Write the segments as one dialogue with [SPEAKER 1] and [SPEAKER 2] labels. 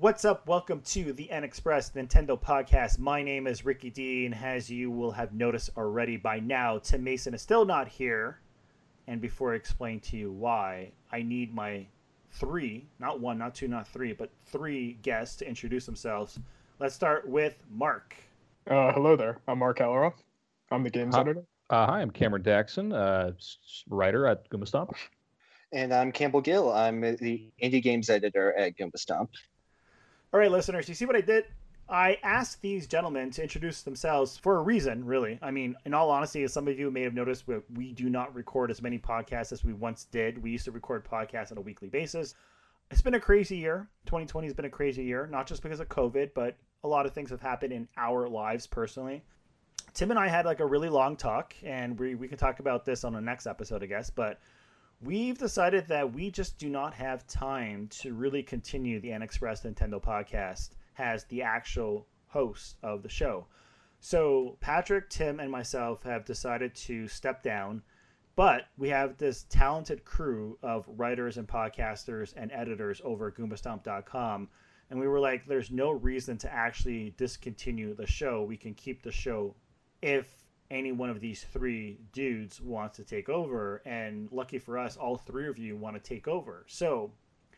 [SPEAKER 1] What's up? Welcome to the NXpress Nintendo Podcast. My name is Ricky D, and as you will have noticed already by now, Tim Mason is still not here. And before I explain to you why, I need my three, not one, not two, not three, but three guests to introduce themselves. Let's start with Mark.
[SPEAKER 2] Hello there. I'm Mark Alleroff. I'm the games editor.
[SPEAKER 3] Hi, I'm Cameron Daxon, writer at Goomba Stomp.
[SPEAKER 4] And I'm Campbell Gill. I'm the indie games editor at Goomba Stomp.
[SPEAKER 1] All right, listeners, you see what I did? I asked these gentlemen to introduce themselves for a reason, really. I mean, in all honesty, as some of you may have noticed, we do not record as many podcasts as we once did. We used to record podcasts on a weekly basis. It's been a crazy year. 2020 has been a crazy year, not just because of COVID, but a lot of things have happened in our lives personally. Tim and I had like a really long talk, and we can talk about this on the next episode, I guess, but we've decided that we just do not have time to really continue the NXpress Nintendo Podcast as the actual host of the show. So Patrick, Tim, and myself have decided to step down, but we have this talented crew of writers and podcasters and editors over at GoombaStomp.com, and we were like, there's no reason to actually discontinue the show. We can keep the show if any one of these three dudes wants to take over, and lucky for us, all three of you want to take over. So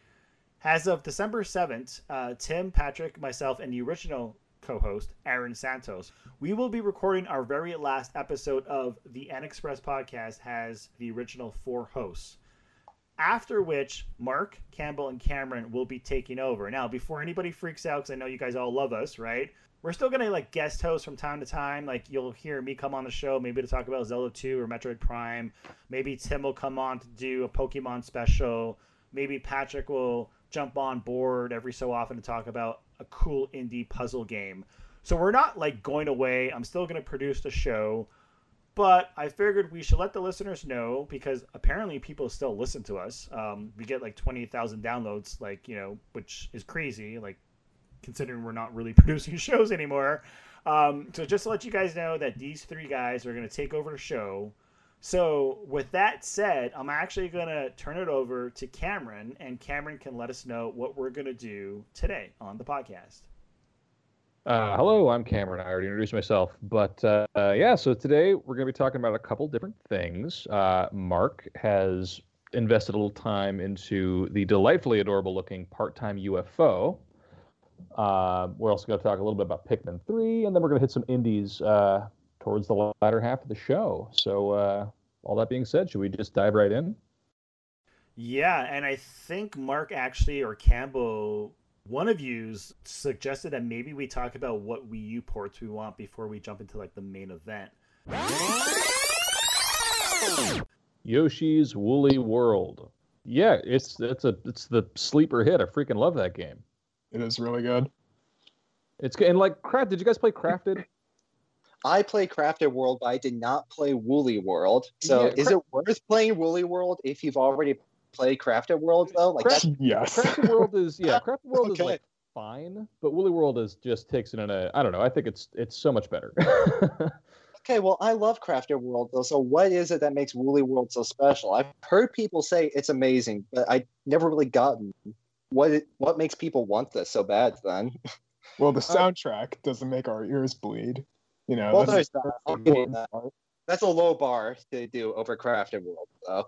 [SPEAKER 1] as of December 7th, Tim, Patrick, myself, and the original co-host, Aaron Santos, we will be recording our very last episode of the NXpress Podcast as the original four hosts. After which, Mark, Campbell, and Cameron will be taking over. Now, before anybody freaks out, because I know you guys all love us, right? We're still going to like guest host from time to time. Like you'll hear me come on the show, maybe to talk about Zelda 2 or Metroid Prime. Maybe Tim will come on to do a Pokemon special. Maybe Patrick will jump on board every so often to talk about a cool indie puzzle game. So we're not like going away. I'm still going to produce the show, but I figured we should let the listeners know, because apparently people still listen to us. We get like 20,000 downloads, like, you know, which is crazy. Like, considering we're not really producing shows anymore. So just to let you guys know that these three guys are going to take over the show. So with that said, I'm actually going to turn it over to Cameron, and Cameron can let us know what we're going to do today on the podcast.
[SPEAKER 3] Hello, I'm Cameron. I already introduced myself. But so today we're going to be talking about a couple different things. Mark has invested a little time into the delightfully adorable looking part-time UFO. We're also going to talk a little bit about Pikmin 3, and then we're going to hit some indies towards the latter half of the show. So all that being said, should we just dive right in?
[SPEAKER 1] Yeah, and I think Mark actually, or Campbell, one of you suggested that maybe we talk about what Wii U ports we want before we jump into like the main event.
[SPEAKER 3] Yoshi's Woolly World. Yeah, it's the sleeper hit. I freaking love that game.
[SPEAKER 2] It is really good.
[SPEAKER 3] It's good. And like, did you guys play Crafted?
[SPEAKER 4] I played Crafted World, but I did not play Woolly World. So is it worth playing Woolly World if you've already played Crafted World, though? Like
[SPEAKER 2] yes.
[SPEAKER 3] Crafted World is Crafted World
[SPEAKER 4] Okay.
[SPEAKER 3] is like fine, but Woolly World just takes it in a, I don't know, I think it's so much better.
[SPEAKER 4] Okay, well, I love Crafted World, though. So what is it that makes Woolly World so special? I've heard people say it's amazing, but I never really gotten what makes people want this so bad then.
[SPEAKER 2] Well, the soundtrack doesn't make our ears bleed. You know,
[SPEAKER 4] Well,
[SPEAKER 2] that's
[SPEAKER 4] there's that. I'll give you that. That's a low bar to do over Crafted World, though.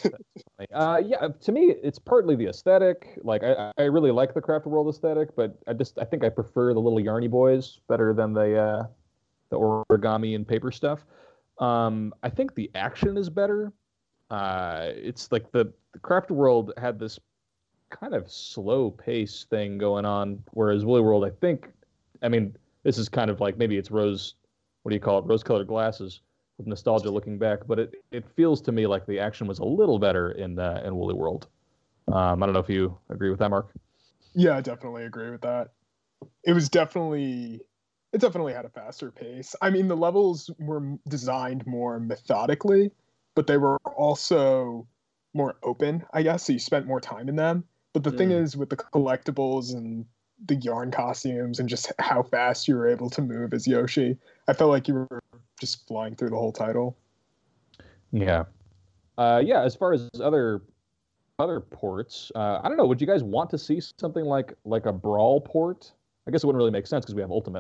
[SPEAKER 3] To me, it's partly the aesthetic. Like, I really like the Crafted World aesthetic, but I think I prefer the little Yarny boys better than the origami and paper stuff. I think the action is better. It's like the Crafted World had this kind of slow pace thing going on, whereas Woolly World, I mean, this is kind of like, maybe it's rose-colored glasses with nostalgia looking back, but it feels to me like the action was a little better in Woolly World. I don't know if you agree with that, Mark.
[SPEAKER 2] Yeah, I definitely agree with that. It definitely had a faster pace. I mean, the levels were designed more methodically, but they were also more open, I guess, so you spent more time in them. But the thing is, with the collectibles and the yarn costumes and just how fast you were able to move as Yoshi, I felt like you were just flying through the whole title.
[SPEAKER 3] Yeah. As far as other other ports. I don't know. Would you guys want to see something like a Brawl port? I guess it wouldn't really make sense because we have Ultimate.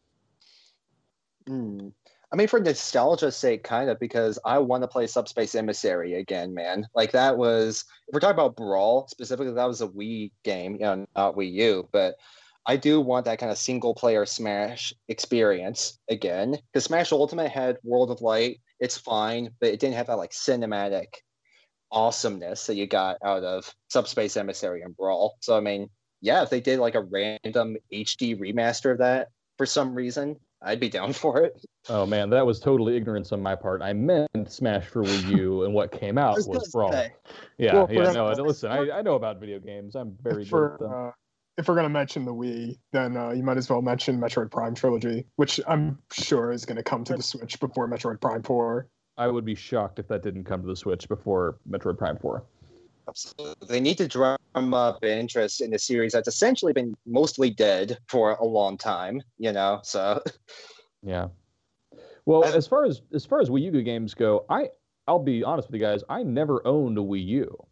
[SPEAKER 4] I mean, for nostalgia's sake, kind of, because I want to play Subspace Emissary again, man. Like, that was, if we're talking about Brawl, specifically, that was a Wii game, you know, not Wii U, but I do want that kind of single-player Smash experience again, because Smash Ultimate had World of Light, it's fine, but it didn't have that, like, cinematic awesomeness that you got out of Subspace Emissary and Brawl. So, I mean, yeah, if they did, like, a random HD remaster of that for some reason, I'd be down for it.
[SPEAKER 3] Oh man, that was totally ignorance on my part. I meant Smash for Wii U, and what came out was Brawl. Yeah,
[SPEAKER 2] Well,
[SPEAKER 3] yeah. No, listen, I know about video games. I'm very good at them.
[SPEAKER 2] If we're gonna mention the Wii, then you might as well mention Metroid Prime Trilogy, which I'm sure is gonna come to the Switch before Metroid Prime 4.
[SPEAKER 3] I would be shocked if that didn't come to the Switch before Metroid Prime 4.
[SPEAKER 4] Absolutely. They need to drum up interest in a series that's essentially been mostly dead for a long time, you know, so.
[SPEAKER 3] Yeah. Well, as far as Wii U games go, I'll be honest with you guys, I never owned a Wii U.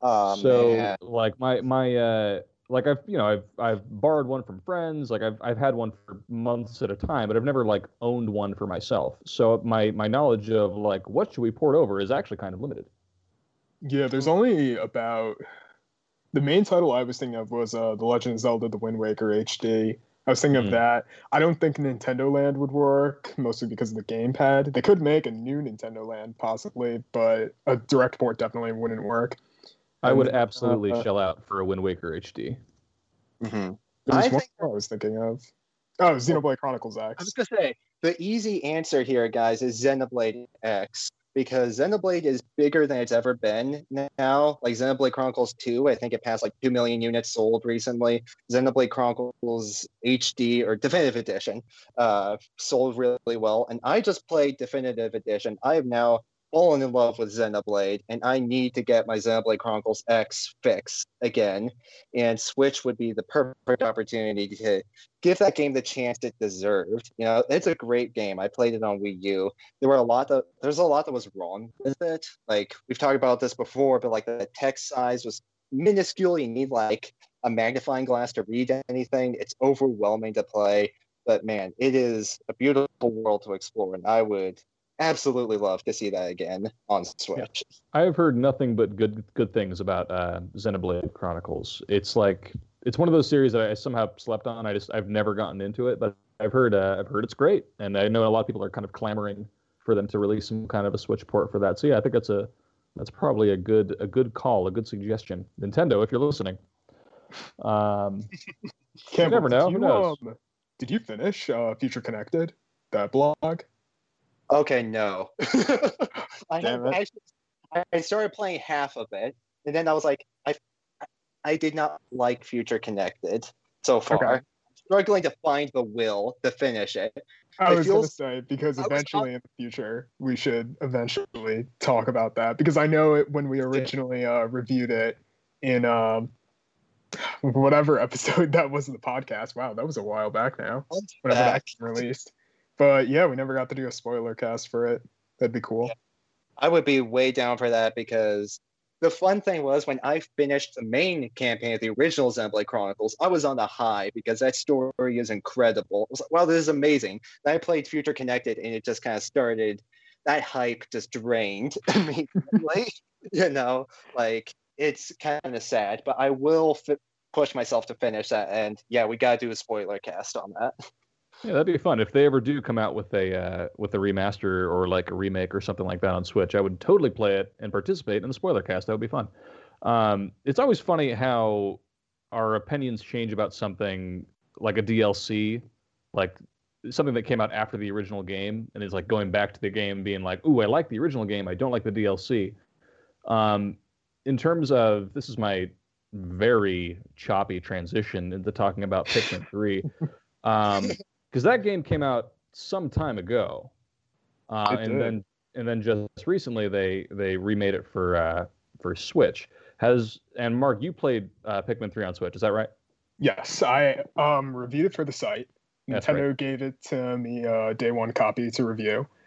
[SPEAKER 3] So
[SPEAKER 4] Man.
[SPEAKER 3] like my like I've borrowed one from friends, like I've had one for months at a time, but I've never like owned one for myself. So my knowledge of like what should we port over is actually kind of limited.
[SPEAKER 2] Yeah, there's only about the main title I was thinking of was The Legend of Zelda: The Wind Waker HD. I was thinking of that. I don't think Nintendo Land would work, mostly because of the gamepad. They could make a new Nintendo Land possibly, but a direct port definitely wouldn't work.
[SPEAKER 3] I would absolutely shell out for a Wind Waker HD.
[SPEAKER 4] Mm-hmm.
[SPEAKER 2] There's one more I was thinking of. Oh, Xenoblade Chronicles X.
[SPEAKER 4] I was going to say, the easy answer here, guys, is Xenoblade X. Because Xenoblade is bigger than it's ever been now. Like Xenoblade Chronicles 2, I think it passed like 2 million units sold recently. Xenoblade Chronicles HD or Definitive Edition sold really well. And I just played Definitive Edition. I have now fallen in love with Xenoblade, and I need to get my Xenoblade Chronicles X fix again. And Switch would be the perfect opportunity to give that game the chance it deserved. You know, it's a great game. I played it on Wii U. There's a lot that was wrong with it. Like, we've talked about this before, but like the text size was minuscule. You need like a magnifying glass to read anything. It's overwhelming to play. But man, it is a beautiful world to explore, and I would absolutely love to see that again on Switch.
[SPEAKER 3] I have heard nothing but good things about Xenoblade Chronicles. It's one of those series that I somehow slept on. I've never gotten into it, but I've heard it's great, and I know a lot of people are kind of clamoring for them to release some kind of a Switch port for that. So yeah, I think that's probably a good call, a good suggestion. Nintendo, if you're listening, you never know. Who knows?
[SPEAKER 2] Did you finish Future Connected, that blog?
[SPEAKER 4] Okay, no. I started playing half of it, and then I was like, I did not like Future Connected so far. Okay. I'm struggling to find the will to finish it.
[SPEAKER 2] I was going to say, because eventually in the future, we should eventually talk about that. Because I know when we originally reviewed it in whatever episode that was in the podcast. Wow, that was a while back now. Whenever that was released. But yeah, we never got to do a spoiler cast for it. That'd be cool. Yeah.
[SPEAKER 4] I would be way down for that, because the fun thing was when I finished the main campaign of the original Xenoblade Chronicles, I was on a high because that story is incredible. I was like, wow, this is amazing. Then I played Future Connected, and it just kind of started, that hype just drained immediately. You know, like, it's kind of sad, but I will push myself to finish that. And yeah, we got to do a spoiler cast on that.
[SPEAKER 3] Yeah, that'd be fun. If they ever do come out with a remaster or like a remake or something like that on Switch, I would totally play it and participate in the spoiler cast. That would be fun. It's always funny how our opinions change about something like a DLC, like something that came out after the original game, and is like going back to the game being like, ooh, I like the original game, I don't like the DLC. In terms of, this is my very choppy transition into talking about Pikmin 3. Because that game came out some time ago, and then just recently they remade it for Switch. And Mark, you played Pikmin 3 on Switch, is that right?
[SPEAKER 2] Yes, I reviewed it for the site. Nintendo gave it to me day one copy to review,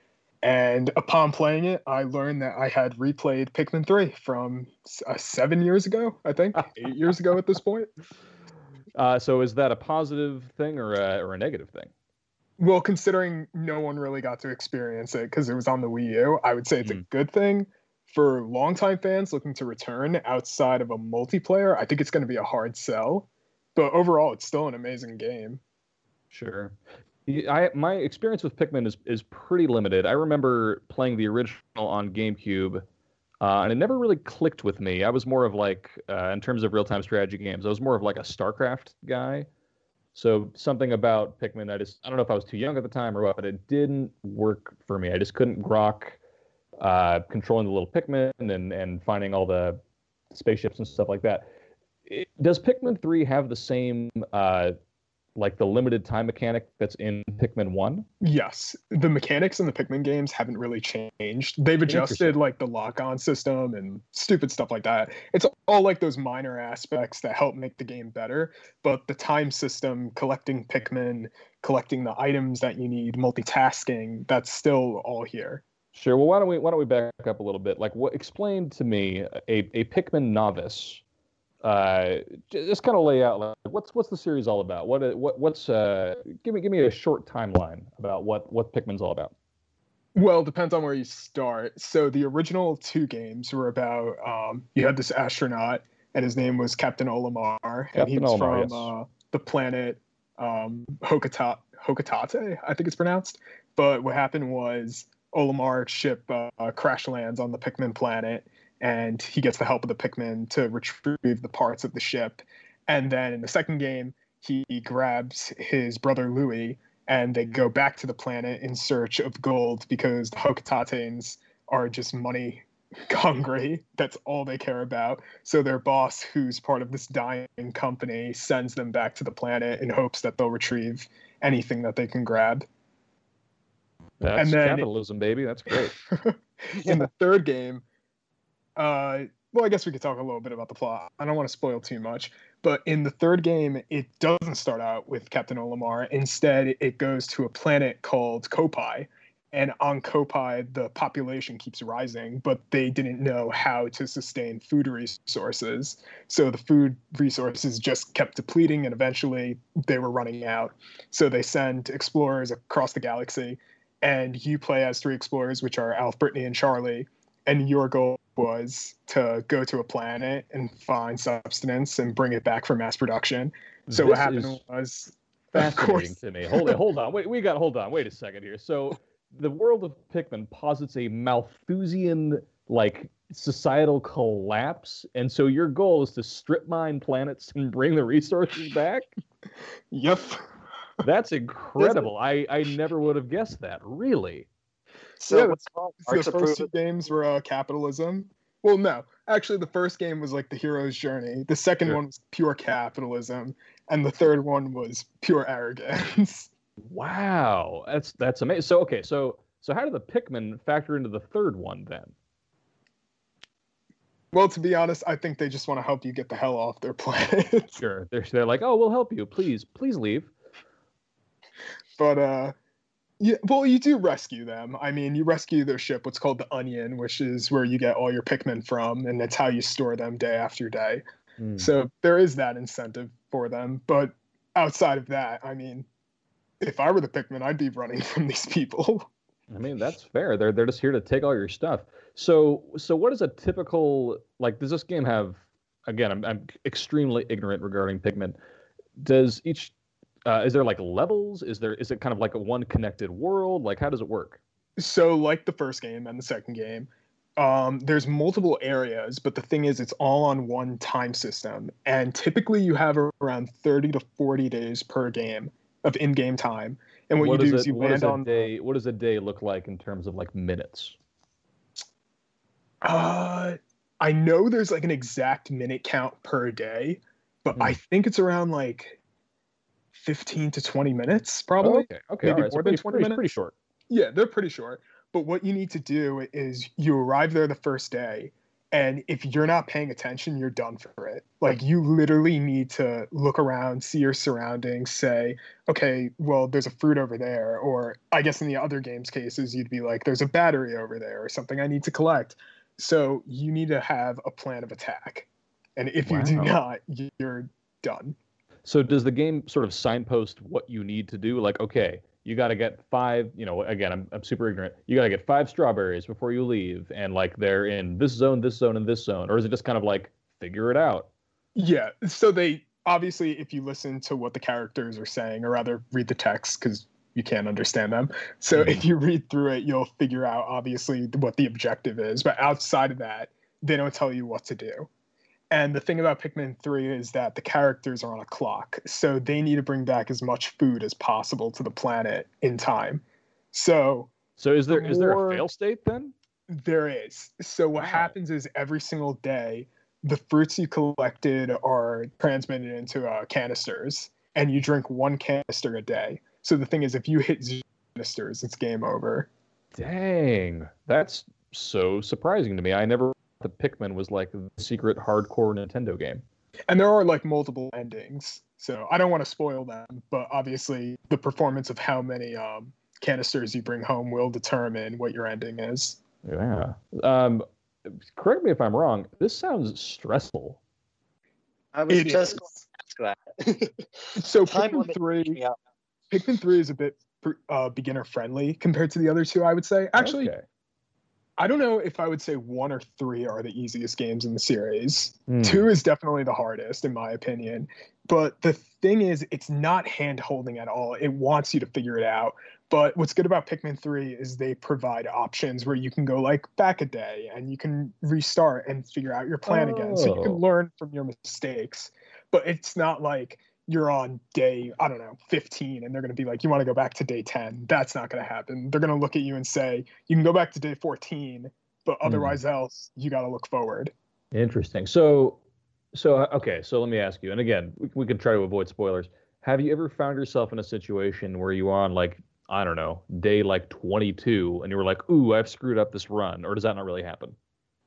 [SPEAKER 2] And upon playing it, I learned that I had replayed Pikmin 3 from 7 years ago, I think, 8 years ago at this point.
[SPEAKER 3] So is that a positive thing or a negative thing?
[SPEAKER 2] Well, considering no one really got to experience it because it was on the Wii U, I would say it's a good thing. For longtime fans looking to return outside of a multiplayer, I think it's going to be a hard sell. But overall, it's still an amazing game.
[SPEAKER 3] Sure. My experience with Pikmin is pretty limited. I remember playing the original on GameCube, and it never really clicked with me. I was more of like, in terms of real-time strategy games, I was more of like a StarCraft guy. So something about Pikmin, I don't know if I was too young at the time or what, but it didn't work for me. I just couldn't grok controlling the little Pikmin and finding all the spaceships and stuff like that. Does Pikmin 3 have the same like the limited time mechanic that's in Pikmin 1?
[SPEAKER 2] Yes. The mechanics in the Pikmin games haven't really changed. They've adjusted like the lock-on system and stupid stuff like that. It's all like those minor aspects that help make the game better, but the time system, collecting Pikmin, collecting the items that you need, multitasking, that's still all here.
[SPEAKER 3] Sure. Well, why don't we back up a little bit? Like, explain to me a Pikmin novice. Just kind of lay out like what's the series all about? What's give me a short timeline about what Pikmin's all about.
[SPEAKER 2] Well, it depends on where you start. So the original 2 games were about you had this astronaut and his name was Captain Olimar, and he was from the planet Hocotate, I think it's pronounced. But what happened was Olimar's ship crash lands on the Pikmin planet, and he gets the help of the Pikmin to retrieve the parts of the ship. And then in the second game, he grabs his brother Louis, and they go back to the planet in search of gold because the Hocotateans are just money hungry. That's all they care about. So their boss, who's part of this dying company, sends them back to the planet in hopes that they'll retrieve anything that they can grab.
[SPEAKER 3] That's capitalism, baby. That's great.
[SPEAKER 2] In the third game, well, I guess we could talk a little bit about the plot. I don't want to spoil too much, but in the third game, it doesn't start out with Captain Olimar. Instead, it goes to a planet called Kopai, and on Kopai, the population keeps rising, but they didn't know how to sustain food resources. So the food resources just kept depleting, and eventually they were running out. So they send explorers across the galaxy, and you play as 3 explorers, which are Alf, Brittany, and Charlie. And your goal was to go to a planet and find substance and bring it back for mass production. So what happened was
[SPEAKER 3] fascinating to me. Hold on. Wait a second here. So the world of Pikmin posits a Malthusian like societal collapse, and so your goal is to strip mine planets and bring the resources back?
[SPEAKER 2] Yep.
[SPEAKER 3] That's incredible. I never would have guessed that. Really?
[SPEAKER 2] So yeah, the first 2 games were capitalism. Well, no. Actually, the first game was like the hero's journey. The second one was pure capitalism. And the third one was pure arrogance.
[SPEAKER 3] Wow. That's amazing. So, okay. So how do the Pikmin factor into the third one then?
[SPEAKER 2] Well, to be honest, I think they just want to help you get the hell off their planet.
[SPEAKER 3] Sure. They're like, oh, we'll help you. Please leave.
[SPEAKER 2] But, yeah, well, you do rescue them. I mean, you rescue their ship, what's called the Onion, which is where you get all your Pikmin from, and that's how you store them day after day. So there is that incentive for them. But outside of that, I mean, if I were the Pikmin, I'd be running from these people.
[SPEAKER 3] I mean, that's fair. They're just here to take all your stuff. So what is a typical, like, does this game have, again, I'm extremely ignorant regarding Pikmin. Does each is there like levels? Is it kind of like a one connected world? Like, how does it work?
[SPEAKER 2] So like the first game and the second game, there's multiple areas, but the thing is it's all on one time system. And typically you have around 30 to 40 days per game of in-game time. And what you do is you land on...
[SPEAKER 3] What does a day look like in terms of like minutes?
[SPEAKER 2] I know there's like an exact minute count per day, but I think it's around like 15 to 20 minutes, probably.
[SPEAKER 3] Oh, okay.
[SPEAKER 2] Maybe
[SPEAKER 3] all right.
[SPEAKER 2] more than 20 minutes.
[SPEAKER 3] Pretty short.
[SPEAKER 2] Yeah, they're pretty short. But what you need to do is you arrive there the first day, And if you're not paying attention, you're done for it. Like, you literally need to look around, see your surroundings, say, okay, well, there's a fruit over there. Or I guess in the other games cases, you'd be like, there's a battery over there or something I need to collect. So you need to have a plan of attack. And if you do not, you're done.
[SPEAKER 3] So does the game sort of signpost what you need to do? Like, okay, you got to get 5, again, I'm super ignorant. You got to get 5 strawberries before you leave. And like they're in this zone, and this zone. Or is it just kind of like, figure it out?
[SPEAKER 2] Yeah. So they obviously, if you listen to what the characters are saying, or rather read the text, because you can't understand them. So if you read through it, you'll figure out obviously what the objective is. But outside of that, they don't tell you what to do. And the thing about Pikmin 3 is that the characters are on a clock, so they need to bring back as much food as possible to the planet in time. So
[SPEAKER 3] is there a fail state then?
[SPEAKER 2] There is. So what happens is every single day, the fruits you collected are transmitted into canisters, and you drink 1 canister a day. So the thing is, if you hit 0 canisters, it's game over.
[SPEAKER 3] Dang, that's so surprising to me. I never the Pikmin was like the secret hardcore Nintendo game.
[SPEAKER 2] And there are like multiple endings, so I don't want to spoil them, but obviously the performance of how many canisters you bring home will determine what your ending is.
[SPEAKER 3] Yeah. Correct me if I'm wrong. This sounds stressful.
[SPEAKER 4] I was just going to ask that.
[SPEAKER 2] So Pikmin 3 is a bit beginner friendly compared to the other 2, I would say. Actually, okay. I don't know if I would say 1 or 3 are the easiest games in the series. 2 is definitely the hardest, in my opinion. But the thing is, it's not hand-holding at all. It wants you to figure it out. But what's good about Pikmin 3 is they provide options where you can go like back a day and you can restart and figure out your plan again. So you can learn from your mistakes. But it's not like you're on day, 15, and they're going to be like, you want to go back to day 10. That's not going to happen. They're going to look at you and say, you can go back to day 14, but otherwise else, you got to look forward.
[SPEAKER 3] Interesting. So okay, so let me ask you, and again, we can try to avoid spoilers. Have you ever found yourself in a situation where you were on like, day like 22, and you were like, ooh, I've screwed up this run, or does that not really happen?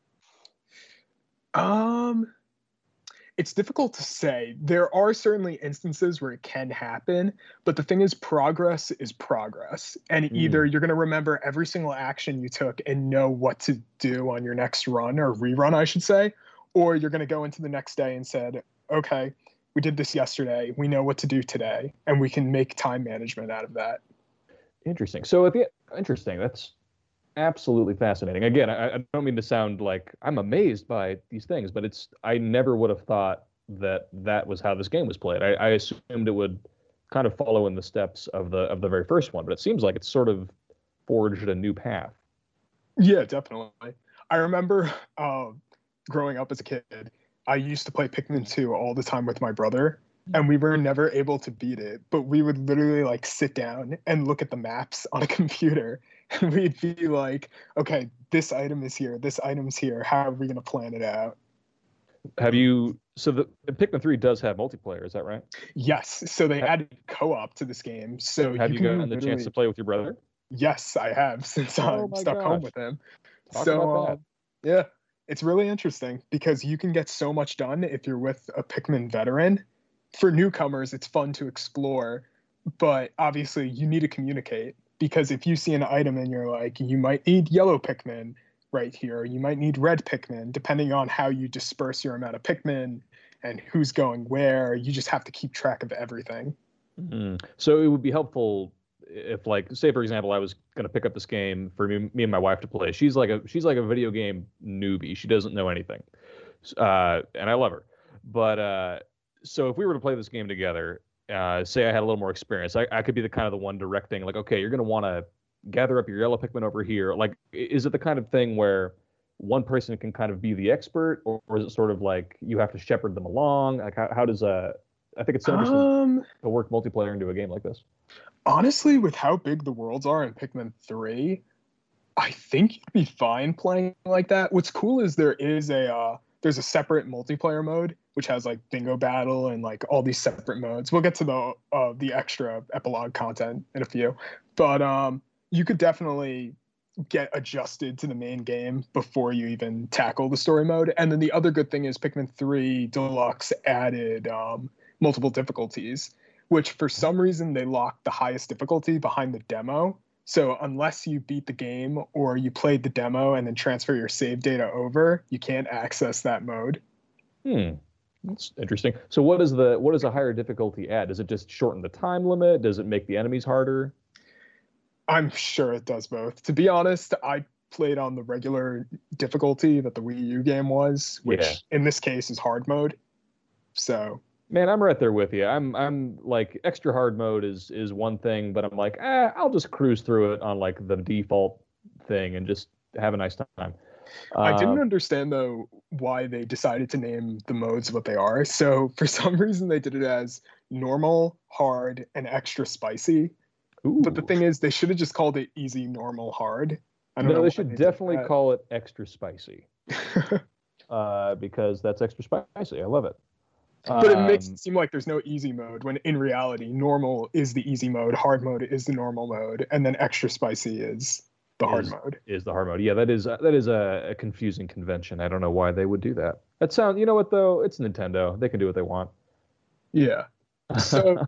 [SPEAKER 2] It's difficult to say. There are certainly instances where it can happen, but the thing is, progress is progress. And either you're going to remember every single action you took and know what to do on your next run, or rerun, I should say, or you're going to go into the next day and said, okay, we did this yesterday. We know what to do today, and we can make time management out of that.
[SPEAKER 3] Interesting. So interesting. That's absolutely fascinating. Again, I don't mean to sound like I'm amazed by these things, but I never would have thought that was how this game was played. I assumed it would kind of follow in the steps of the very first one, but it seems like it's sort of forged a new path.
[SPEAKER 2] Yeah, definitely. I remember growing up as a kid, I used to play Pikmin 2 all the time with my brother, and we were never able to beat it, but we would literally like sit down and look at the maps on a computer, and we'd be like, okay, this item is here, this item's here, how are we going to plan it out?
[SPEAKER 3] So the Pikmin 3 does have multiplayer, is that right?
[SPEAKER 2] Yes, so they added co-op to this game. So
[SPEAKER 3] have you gotten the chance to play with your brother?
[SPEAKER 2] Yes, I have, since I'm stuck home with him.
[SPEAKER 3] Talk about that.
[SPEAKER 2] Yeah, it's really interesting because you can get so much done if you're with a Pikmin veteran. For newcomers, it's fun to explore, but obviously you need to communicate, because if you see an item and you're like, you might need yellow Pikmin right here, you might need red Pikmin, depending on how you disperse your amount of Pikmin and who's going where, you just have to keep track of everything.
[SPEAKER 3] So it would be helpful if, like, say for example, I was going to pick up this game for me and my wife to play. She's like a video game newbie. She doesn't know anything, and I love her. But so if we were to play this game together, say I had a little more experience, I could be the kind of the one directing, like, okay, you're going to want to gather up your yellow Pikmin over here. Like, is it the kind of thing where one person can kind of be the expert, or is it sort of like you have to shepherd them along? Like, how does I think it's so interesting to work multiplayer into a game like this.
[SPEAKER 2] Honestly, with how big the worlds are in Pikmin 3, I think you'd be fine playing like that. What's cool is there's a separate multiplayer mode which has like bingo battle and like all these separate modes. We'll get to the extra epilogue content in a few, but you could definitely get adjusted to the main game before you even tackle the story mode. And then the other good thing is Pikmin 3 Deluxe added multiple difficulties, which for some reason they locked the highest difficulty behind the demo. So unless you beat the game or you played the demo and then transfer your save data over, you can't access that mode.
[SPEAKER 3] That's interesting. So what does a higher difficulty add? Does it just shorten the time limit? Does it make the enemies harder?
[SPEAKER 2] I'm sure it does both. To be honest, I played on the regular difficulty that the Wii U game was, which in this case is hard mode. So
[SPEAKER 3] man, I'm right there with you. I'm like extra hard mode is one thing, but I'm like, I'll just cruise through it on like the default thing and just have a nice time.
[SPEAKER 2] I didn't understand though why they decided to name the modes what they are. So for some reason they did it as normal, hard, and extra spicy.
[SPEAKER 3] Ooh.
[SPEAKER 2] But the thing is, they should have just called it easy, normal, hard. I don't know.
[SPEAKER 3] They should definitely call it extra spicy. Because that's extra spicy. I love it.
[SPEAKER 2] But it makes it seem like there's no easy mode when in reality, normal is the easy mode, hard mode is the normal mode, and then extra spicy is the hard mode.
[SPEAKER 3] Is the hard mode. Yeah, that is a confusing convention. I don't know why they would do that. That sounds, you know what though? It's Nintendo. They can do what they want.
[SPEAKER 2] Yeah. So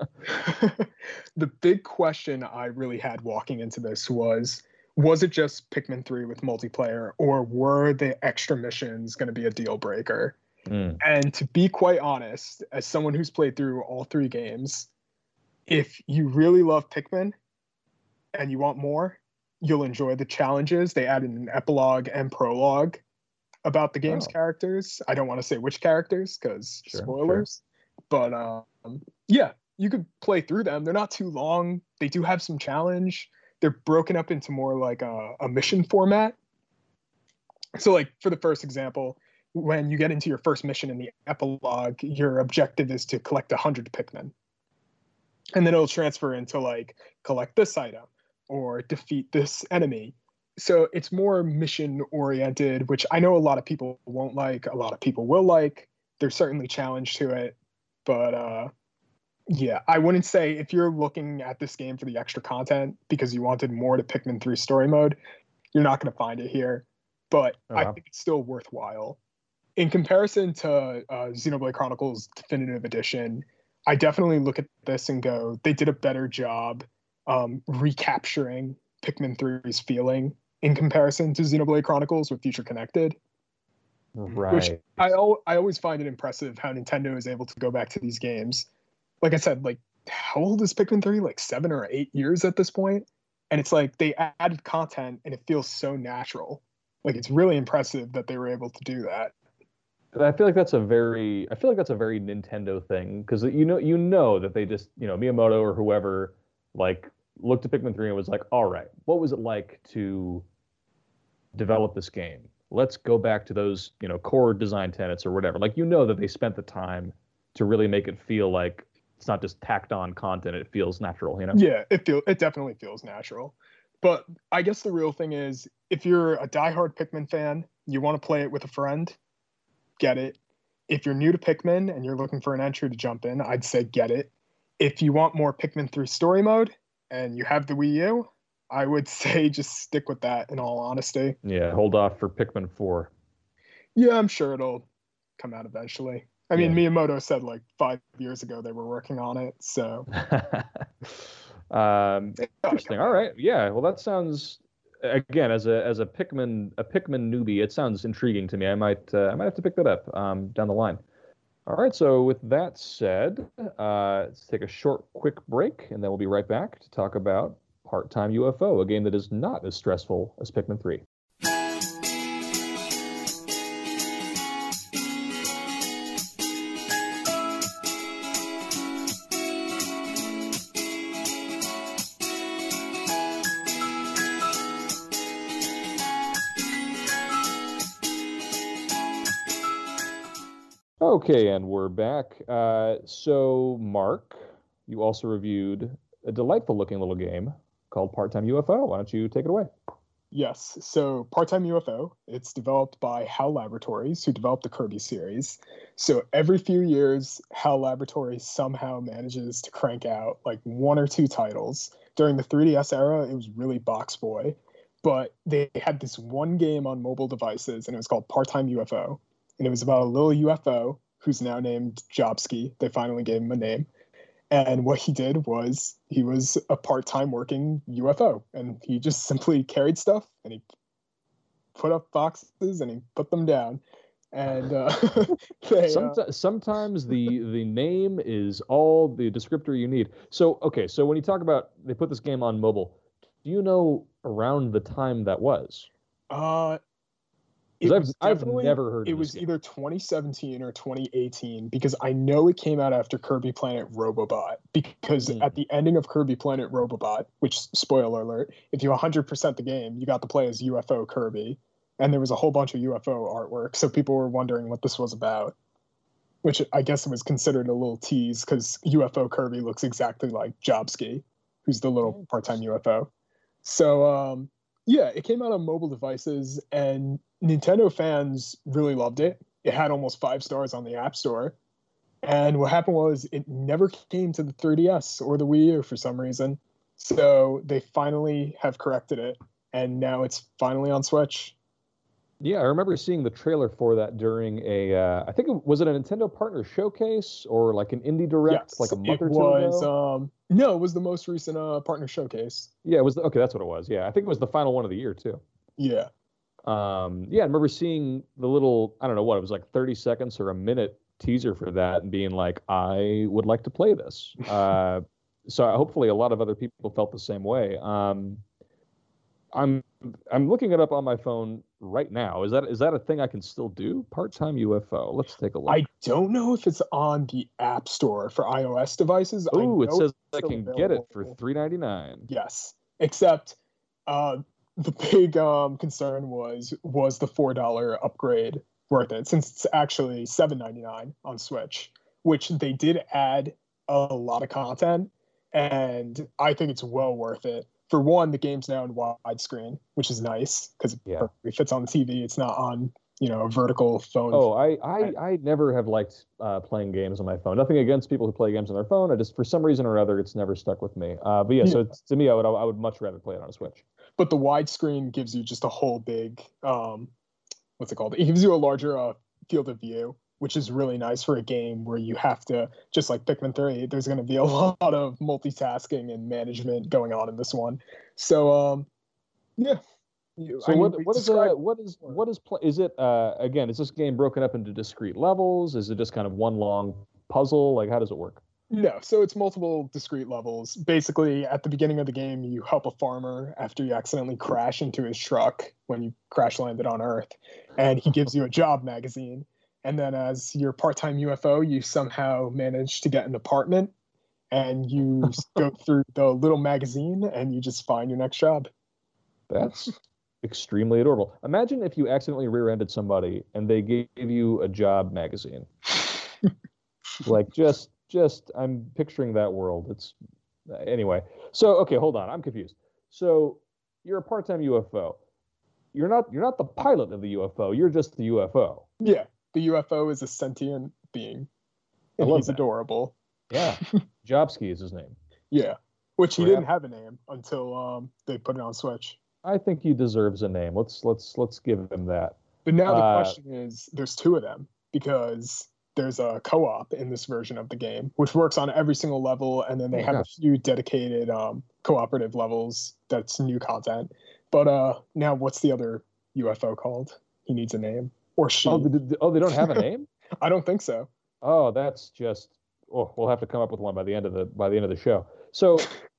[SPEAKER 2] the big question I really had walking into this was it just Pikmin 3 with multiplayer, or were the extra missions going to be a deal breaker? And to be quite honest, as someone who's played through all 3 games, if you really love Pikmin and you want more, you'll enjoy the challenges. They added an epilogue and prologue about the game's characters. I don't want to say which characters because spoilers. But yeah, you could play through them. They're not too long. They do have some challenge. They're broken up into more like a mission format. So like for the first example, when you get into your first mission in the epilogue, your objective is to collect 100 Pikmin. And then it'll transfer into like collect this item or defeat this enemy. So it's more mission oriented, which I know a lot of people won't like, a lot of people will like. There's certainly challenge to it. But yeah, I wouldn't say if you're looking at this game for the extra content because you wanted more to Pikmin 3 story mode, you're not going to find it here. But I think it's still worthwhile. In comparison to Xenoblade Chronicles Definitive Edition, I definitely look at this and go, they did a better job recapturing Pikmin 3's feeling in comparison to Xenoblade Chronicles with Future Connected.
[SPEAKER 3] Right.
[SPEAKER 2] Which I always find it impressive how Nintendo is able to go back to these games. Like I said, like how old is Pikmin 3? Like 7 or 8 years at this point? And it's like they added content and it feels so natural. Like it's really impressive that they were able to do that.
[SPEAKER 3] I feel like that's a very Nintendo thing because you know that they just, Miyamoto or whoever like looked at Pikmin 3 and was like, all right, what was it like to develop this game? Let's go back to those, core design tenets or whatever. Like, that they spent the time to really make it feel like it's not just tacked on content. It feels natural,
[SPEAKER 2] Yeah, it definitely feels natural. But I guess the real thing is if you're a diehard Pikmin fan, you want to play it with a friend, get it. If you're new to Pikmin and you're looking for an entry to jump in, I'd say get it. If you want more Pikmin 3 story mode and you have the Wii U, I would say just stick with that in all honesty.
[SPEAKER 3] Yeah, hold off for Pikmin 4.
[SPEAKER 2] Yeah, I'm sure it'll come out eventually. I mean, Miyamoto said like 5 years ago they were working on it, so.
[SPEAKER 3] Interesting. All right. Yeah, well that sounds, again, as a Pikmin newbie, it sounds intriguing to me. I might have to pick that up down the line. All right, so with that said, let's take a quick break, and then we'll be right back to talk about Part-Time UFO, a game that is not as stressful as Pikmin 3. Okay, and we're back. So, Mark, you also reviewed a delightful-looking little game called Part-Time UFO. Why don't you take it away?
[SPEAKER 2] Yes. So, Part-Time UFO, it's developed by HAL Laboratories, who developed the Kirby series. So, every few years, HAL Laboratories somehow manages to crank out like 1 or 2 titles. During the 3DS era, it was really Box Boy. but they had this one game on mobile devices, and it was called Part-Time UFO, and it was about a little UFO who's now named Jobski. They finally gave him a name. And what he did was he was a part-time working UFO, and he just simply carried stuff, and he put up boxes, and he put them down. And
[SPEAKER 3] sometimes the name is all the descriptor you need. So when you talk about they put this game on mobile, do you know around the time that was? I've never heard of
[SPEAKER 2] it. It was either 2017 or 2018, because I know it came out after Kirby Planet Robobot, because at the ending of Kirby Planet Robobot, which, spoiler alert, if you 100% the game, you got to play as UFO Kirby, and there was a whole bunch of UFO artwork, so people were wondering what this was about, which I guess was considered a little tease, because UFO Kirby looks exactly like Jobski, who's the little part-time UFO. So, yeah, it came out on mobile devices, and Nintendo fans really loved it. It had almost 5 stars on the App Store. And what happened was it never came to the 3DS or the Wii U for some reason. So they finally have corrected it, and now it's finally on Switch.
[SPEAKER 3] Yeah, I remember seeing the trailer for that during I think was it a Nintendo Partner Showcase or like an Indie Direct, like a month or two ago?
[SPEAKER 2] No, it was the most recent Partner Showcase.
[SPEAKER 3] Yeah, it was. Okay, that's what it was. Yeah, I think it was the final one of the year too.
[SPEAKER 2] Yeah.
[SPEAKER 3] I remember seeing the little, I don't know what, it was like 30 seconds or a minute teaser for that and being like, I would like to play this. So hopefully a lot of other people felt the same way. I'm looking it up on my phone right now. Is that a thing I can still do? Part-time UFO. Let's take a look.
[SPEAKER 2] I don't know if it's on the App Store for iOS devices.
[SPEAKER 3] Oh, it says I can get it for $3.99.
[SPEAKER 2] Yes, except the big concern was the $4 upgrade worth it, since it's actually $7.99 on Switch, which they did add a lot of content, and I think it's well worth it. For one, the game's now in widescreen, which is nice because it fits on the TV. It's not on a vertical phone.
[SPEAKER 3] Oh, I never have liked playing games on my phone. Nothing against people who play games on their phone. I just, for some reason or other, it's never stuck with me. But yeah, so to me, I would much rather play it on a Switch.
[SPEAKER 2] But the widescreen gives you just a whole big, what's it called? It gives you a larger field of view, which is really nice for a game where you have to, just like Pikmin 3, there's going to be a lot of multitasking and management going on in this one. So, yeah.
[SPEAKER 3] So is it again, is this game broken up into discrete levels? Is it just kind of one long puzzle? Like, how does it work?
[SPEAKER 2] No, so it's multiple discrete levels. Basically, at the beginning of the game, you help a farmer after you accidentally crash into his truck when you crash landed on Earth, and he gives you a job magazine. And then as your part-time UFO, you somehow manage to get an apartment, and you go through the little magazine, and you just find your next job.
[SPEAKER 3] That's extremely adorable. Imagine if you accidentally rear-ended somebody and they gave you a job magazine. Like, just I'm picturing that world. It's anyway. So okay, hold on. I'm confused. So you're a part-time UFO. You're not the pilot of the UFO. You're just the UFO.
[SPEAKER 2] Yeah, the UFO is a sentient being, and he's adorable.
[SPEAKER 3] Yeah, Jobski is his name.
[SPEAKER 2] Yeah, which he didn't have a name until they put it on Switch.
[SPEAKER 3] I think he deserves a name. Let's give him that.
[SPEAKER 2] But now the question is, there's 2 of them, because there's a co-op in this version of the game, which works on every single level, and then they have a few dedicated cooperative levels that's new content. But now what's the other UFO called? He needs a name. Or she.
[SPEAKER 3] Oh, they don't have a name?
[SPEAKER 2] I don't think so.
[SPEAKER 3] Oh, that's just... Oh, we'll have to come up with one by the end of the show. So,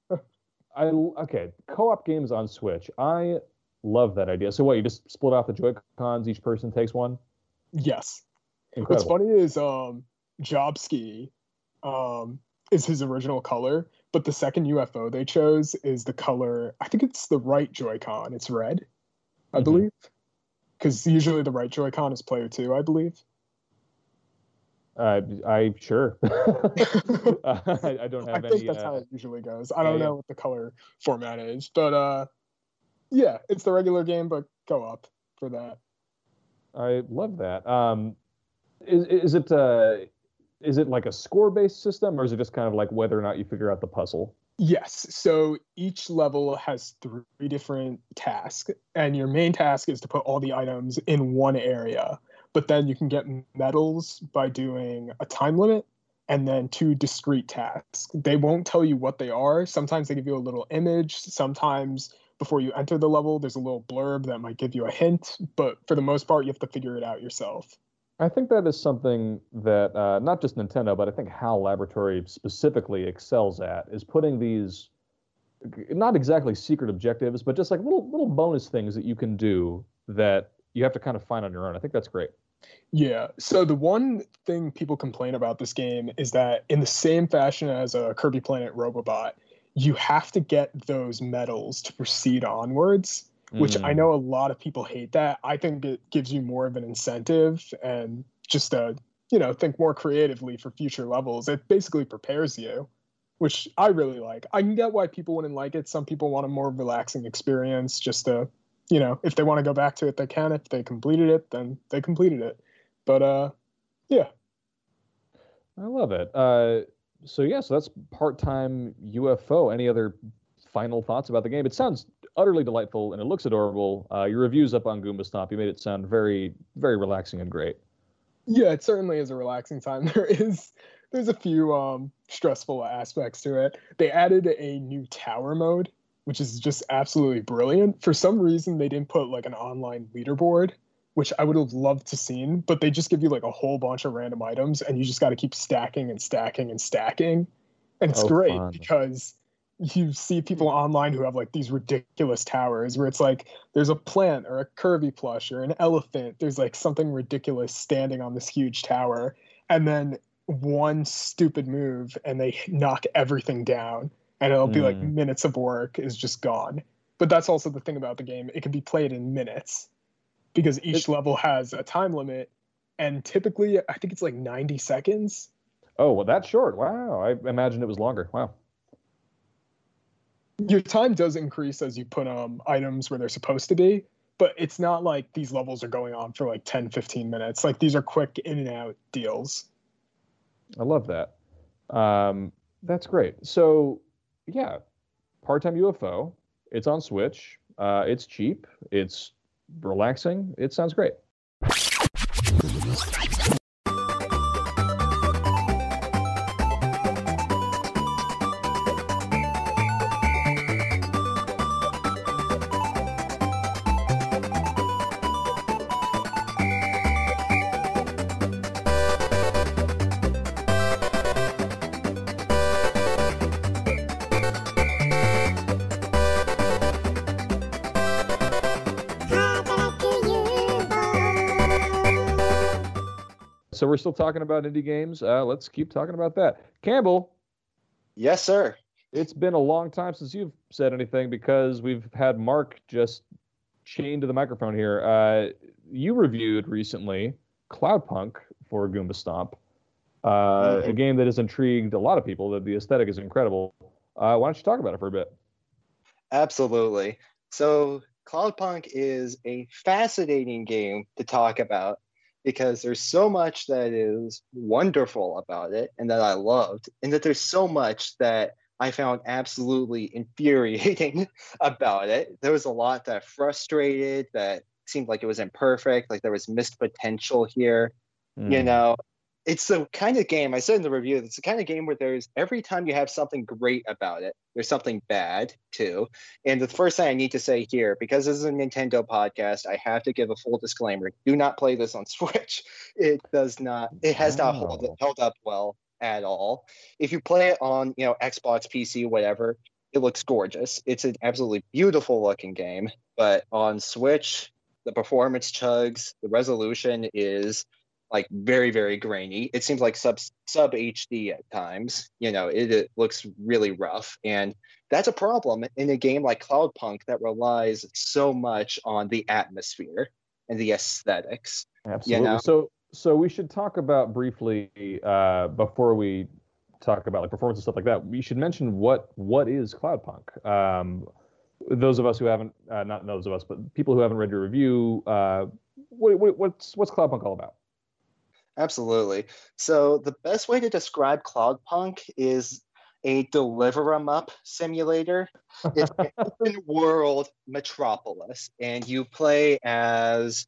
[SPEAKER 3] co-op games on Switch. I love that idea. So what, you just split off the Joy-Cons, each person takes one?
[SPEAKER 2] Yes.
[SPEAKER 3] Incredible.
[SPEAKER 2] What's funny is Jobski is his original color, but the second UFO they chose is the color, I think it's the right Joy-Con. It's red, I believe. Because usually the right Joy-Con is player 2, I believe.
[SPEAKER 3] I sure. I don't have any.
[SPEAKER 2] I think that's how it usually goes. I don't know what the color format is, but yeah, it's the regular game, but co-op for that.
[SPEAKER 3] I love that. Is it like a score-based system, or is it just kind of like whether or not you figure out the puzzle?
[SPEAKER 2] Yes. So each level has 3 different tasks, and your main task is to put all the items in one area. But then you can get medals by doing a time limit and then 2 discrete tasks. They won't tell you what they are. Sometimes they give you a little image. Sometimes before you enter the level, there's a little blurb that might give you a hint. But for the most part, you have to figure it out yourself.
[SPEAKER 3] I think that is something that not just Nintendo, but I think HAL Laboratory specifically excels at is putting these not exactly secret objectives, but just like little bonus things that you can do that you have to kind of find on your own. I think that's great.
[SPEAKER 2] Yeah. So the one thing people complain about this game is that in the same fashion as a Kirby Planet Robobot, you have to get those medals to proceed onwards, which I know a lot of people hate that. I think it gives you more of an incentive and just think more creatively for future levels. It basically prepares you, which I really like. I can get why people wouldn't like it. Some people want a more relaxing experience just to if they want to go back to it, they can. If they completed it, then they completed it. But yeah.
[SPEAKER 3] I love it. So that's part-time UFO. Any other final thoughts about the game? It sounds utterly delightful and it looks adorable. Your review's up on Goomba Stomp. You made it sound very, very relaxing and great.
[SPEAKER 2] Yeah, it certainly is a relaxing time. There's a few stressful aspects to it. They added a new tower mode, which is just absolutely brilliant. For some reason, they didn't put like an online leaderboard, which I would have loved to seen, but they just give you like a whole bunch of random items and you just got to keep stacking and stacking and stacking. And it's great
[SPEAKER 3] fun.
[SPEAKER 2] because you see people online who have like these ridiculous towers where it's like there's a plant or a Kirby plush or an elephant. There's like something ridiculous standing on this huge tower. And then one stupid move and they knock everything down. And it'll be like minutes of work is just gone. But that's also the thing about the game. It can be played in minutes because each level has a time limit. And typically, I think it's like 90 seconds.
[SPEAKER 3] Oh, well, that's short. Wow. I imagined it was longer. Wow.
[SPEAKER 2] Your time does increase as you put items where they're supposed to be. But it's not like these levels are going on for like 10, 15 minutes. Like these are quick in and out deals.
[SPEAKER 3] I love that. That's great. So, yeah, part-time UFO. It's on Switch. It's cheap. It's relaxing. It sounds great. So we're still talking about indie games. Let's keep talking about that. Campbell.
[SPEAKER 4] Yes, sir.
[SPEAKER 3] It's been a long time since you've said anything because we've had Mark just chained to the microphone here. You reviewed recently Cloudpunk for Goomba Stomp, a game that has intrigued a lot of people. That the aesthetic is incredible. Why don't you talk about it for a bit?
[SPEAKER 4] Absolutely. So Cloudpunk is a fascinating game to talk about because there's so much that is wonderful about it and that I loved, and that there's so much that I found absolutely infuriating about it. There was a lot that frustrated, that seemed like it was imperfect, like there was missed potential here. It's the kind of game, I said in the review, it's the kind of game where there's every time you have something great about it, there's something bad too. And the first thing I need to say here, because this is a Nintendo podcast, I have to give a full disclaimer. Do not play this on Switch. It has not held up well at all. If you play it on, Xbox, PC, whatever, it looks gorgeous. It's an absolutely beautiful looking game. But on Switch, the performance chugs, the resolution is like very, very grainy. It seems like sub HD at times. It looks really rough. And that's a problem in a game like Cloudpunk that relies so much on the atmosphere and the aesthetics.
[SPEAKER 3] Absolutely. So we should talk about briefly before we talk about like performance and stuff like that. We should mention what is Cloudpunk. Those of us who haven't, not those of us, but people who haven't read your review, what's Cloudpunk all about?
[SPEAKER 4] Absolutely. So the best way to describe Cloudpunk is a deliver 'em up simulator. It's an open world Metropolis, and you play as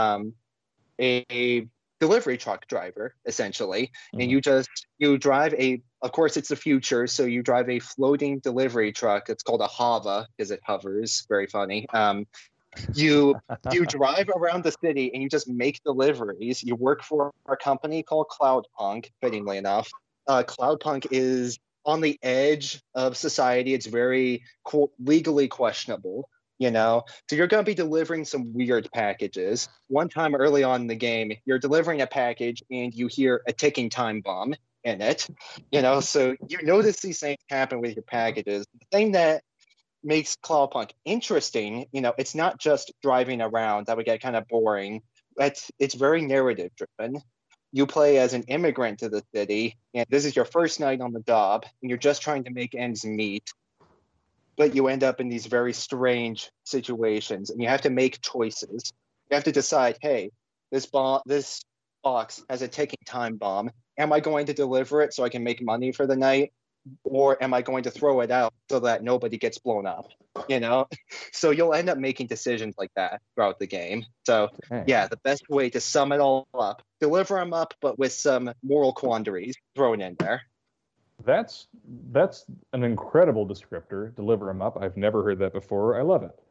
[SPEAKER 4] a delivery truck driver, essentially. And you drive of course it's the future, so you drive a floating delivery truck. It's called a Hava because it hovers. Very funny. You drive around the city and you just make deliveries. You work for a company called Cloudpunk, fittingly enough. Cloudpunk is on the edge of society. It's very legally questionable, so you're going to be delivering some weird packages. One time early on in the game, you're delivering a package and you hear a ticking time bomb in it, so you notice these things happen with your packages. The thing that makes Cloudpunk interesting, it's not just driving around. That would get kind of boring. It's very narrative driven. You play as an immigrant to the city, and this is your first night on the job, and you're just trying to make ends meet. But you end up in these very strange situations, and you have to make choices. You have to decide, hey, this box has a ticking time bomb. Am I going to deliver it so I can make money for the night? Or am I going to throw it out so that nobody gets blown up? So you'll end up making decisions like that throughout the game. So yeah, the best way to sum it all up, deliver them up, but with some moral quandaries thrown in there.
[SPEAKER 3] That's an incredible descriptor. Deliver them up. I've never heard that before. I love it.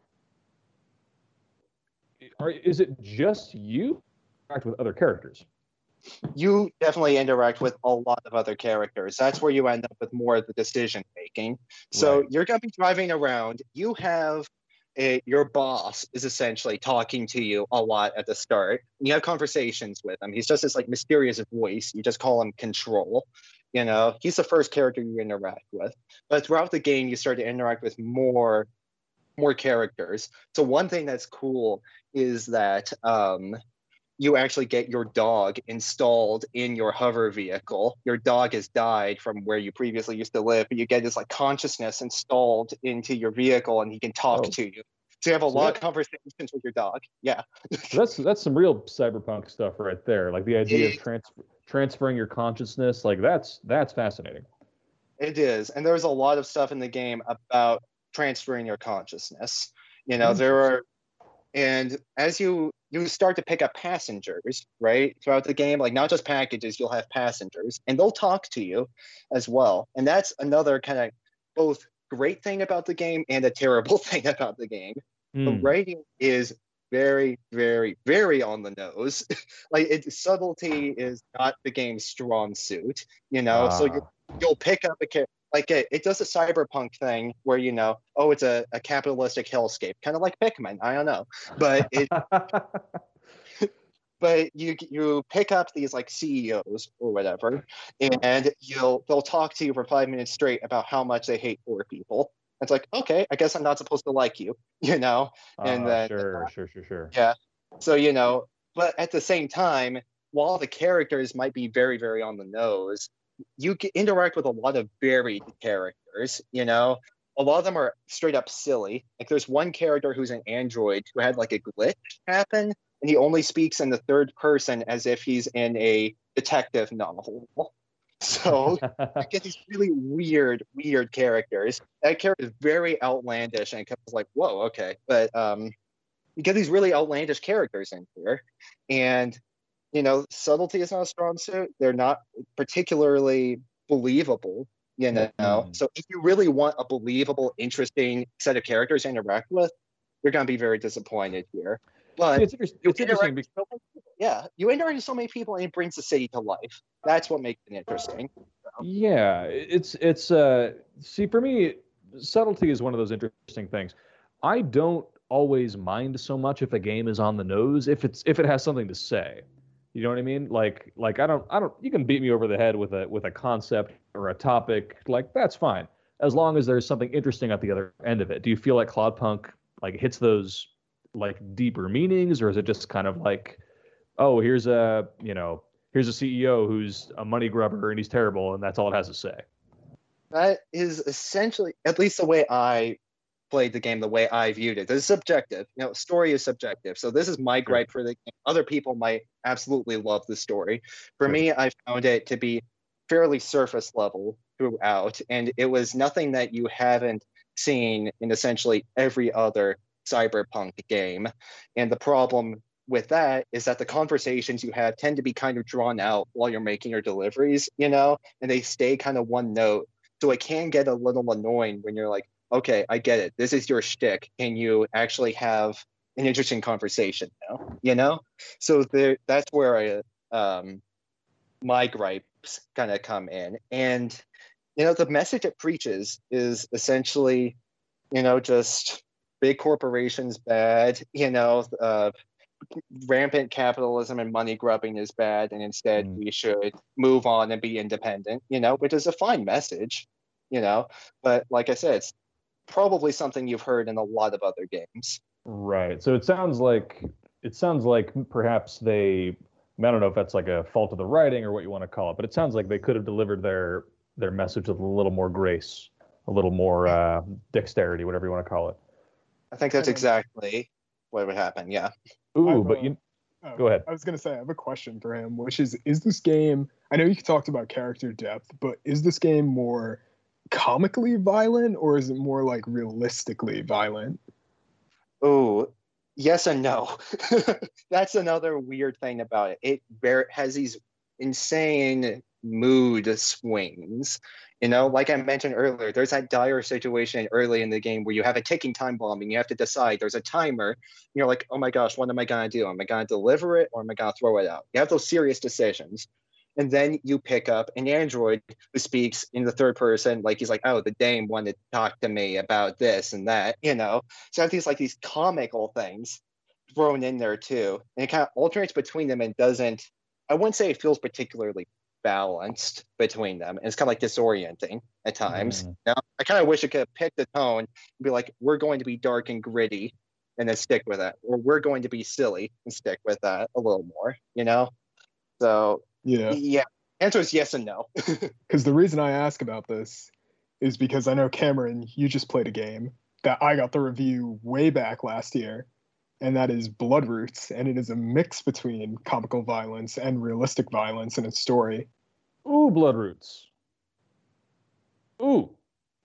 [SPEAKER 3] Is it just you interact with other characters?
[SPEAKER 4] You definitely interact with a lot of other characters. That's where you end up with more of the decision making. So You're going to be driving around. You have your boss is essentially talking to you a lot at the start. You have conversations with him. He's just this like mysterious voice. You just call him Control. He's the first character you interact with. But throughout the game, you start to interact with more characters. So one thing that's cool is that you actually get your dog installed in your hover vehicle. Your dog has died from where you previously used to live, but you get this like consciousness installed into your vehicle, and he can talk to you. So you have a lot of conversations with your dog. Yeah.
[SPEAKER 3] That's some real cyberpunk stuff right there. Like the idea of transferring your consciousness. Like that's fascinating.
[SPEAKER 4] It is, and there's a lot of stuff in the game about transferring your consciousness. There are, and as you start to pick up passengers, right, throughout the game, like not just packages, you'll have passengers, and they'll talk to you as well. And that's another kind of both great thing about the game and a terrible thing about the game. The writing is very, very, very on the nose. Subtlety is not the game's strong suit, so you'll pick up a character. Like it does a cyberpunk thing where it's a capitalistic hellscape, kind of like Pikmin. I don't know, but but you pick up these like CEOs or whatever, and they'll talk to you for 5 minutes straight about how much they hate poor people. It's like, okay, I guess I'm not supposed to like you, and then
[SPEAKER 3] sure.
[SPEAKER 4] Yeah, so but at the same time, while the characters might be very, very on the nose, you can interact with a lot of varied characters. A lot of them are straight up silly. Like there's one character who's an android who had like a glitch happen, and he only speaks in the third person as if he's in a detective novel. So you get these really weird characters. That character is very outlandish, and it was like, whoa, okay. But you get these really outlandish characters in here, and subtlety is not a strong suit. They're not particularly believable, So if you really want a believable, interesting set of characters to interact with, you're going to be very disappointed here. But
[SPEAKER 3] it's interesting because
[SPEAKER 4] you interact with so many people, and it brings the city to life. That's what makes it interesting.
[SPEAKER 3] Yeah, it's see, for me, subtlety is one of those interesting things. I don't always mind so much if a game is on the nose if it has something to say. You know what I mean? Like I don't. You can beat me over the head with a concept or a topic. Like that's fine, as long as there's something interesting at the other end of it. Do you feel like Cloudpunk like hits those like deeper meanings, or is it just kind of like, oh, here's a CEO who's a money grubber and he's terrible, and that's all it has to say?
[SPEAKER 4] That is essentially, at least the way I played the game, the way I viewed it. This is subjective. Story is subjective. So this is my gripe for the game. Other people might absolutely love the story. For me, I found it to be fairly surface level. throughout, and it was nothing that you haven't seen in essentially every other cyberpunk game. And the problem with that is that the conversations you have tend to be kind of drawn out while you're making your deliveries, and they stay kind of one note. So it can get a little annoying when you're like, okay, I get it. This is your shtick. Can you actually have an interesting conversation now? So that's where my gripes kind of come in. And, the message it preaches is essentially, just big corporations bad, rampant capitalism and money grubbing is bad, and instead we should move on and be independent, which is a fine message, but like I said, it's probably something you've heard in a lot of other games.
[SPEAKER 3] Right. So it sounds like perhaps I don't know if that's like a fault of the writing or what you want to call it, but it sounds like they could have delivered their message with a little more grace, a little more dexterity, whatever you want to call it.
[SPEAKER 4] I think that's exactly what would happen. Yeah.
[SPEAKER 3] Ooh, but go ahead.
[SPEAKER 2] I was going to say, I have a question for him, which is this game, I know you talked about character depth, but is this game more comically violent, or is it more like realistically violent?
[SPEAKER 4] Oh, yes and no. That's another weird thing about it. It has these insane mood swings. Like I mentioned earlier, there's that dire situation early in the game where you have a ticking time bomb and you have to decide. There's a timer. You're like, oh my gosh, what am I going to do? Am I going to deliver it or am I going to throw it out? You have those serious decisions. And then you pick up an android who speaks in the third person, like he's like, oh, the dame wanted to talk to me about this and that, So I have these comical things thrown in there too. And it kind of alternates between them and I wouldn't say it feels particularly balanced between them. And it's kind of like disorienting at times. I kind of wish it could have picked the tone and be like, we're going to be dark and gritty and then stick with that. Or we're going to be silly and stick with that a little more, So yeah. Answer is yes and no.
[SPEAKER 2] Because the reason I ask about this is because I know, Cameron, you just played a game that I got the review way back last year, and that is Bloodroots, and it is a mix between comical violence and realistic violence in its story.
[SPEAKER 3] Ooh, Bloodroots. Ooh.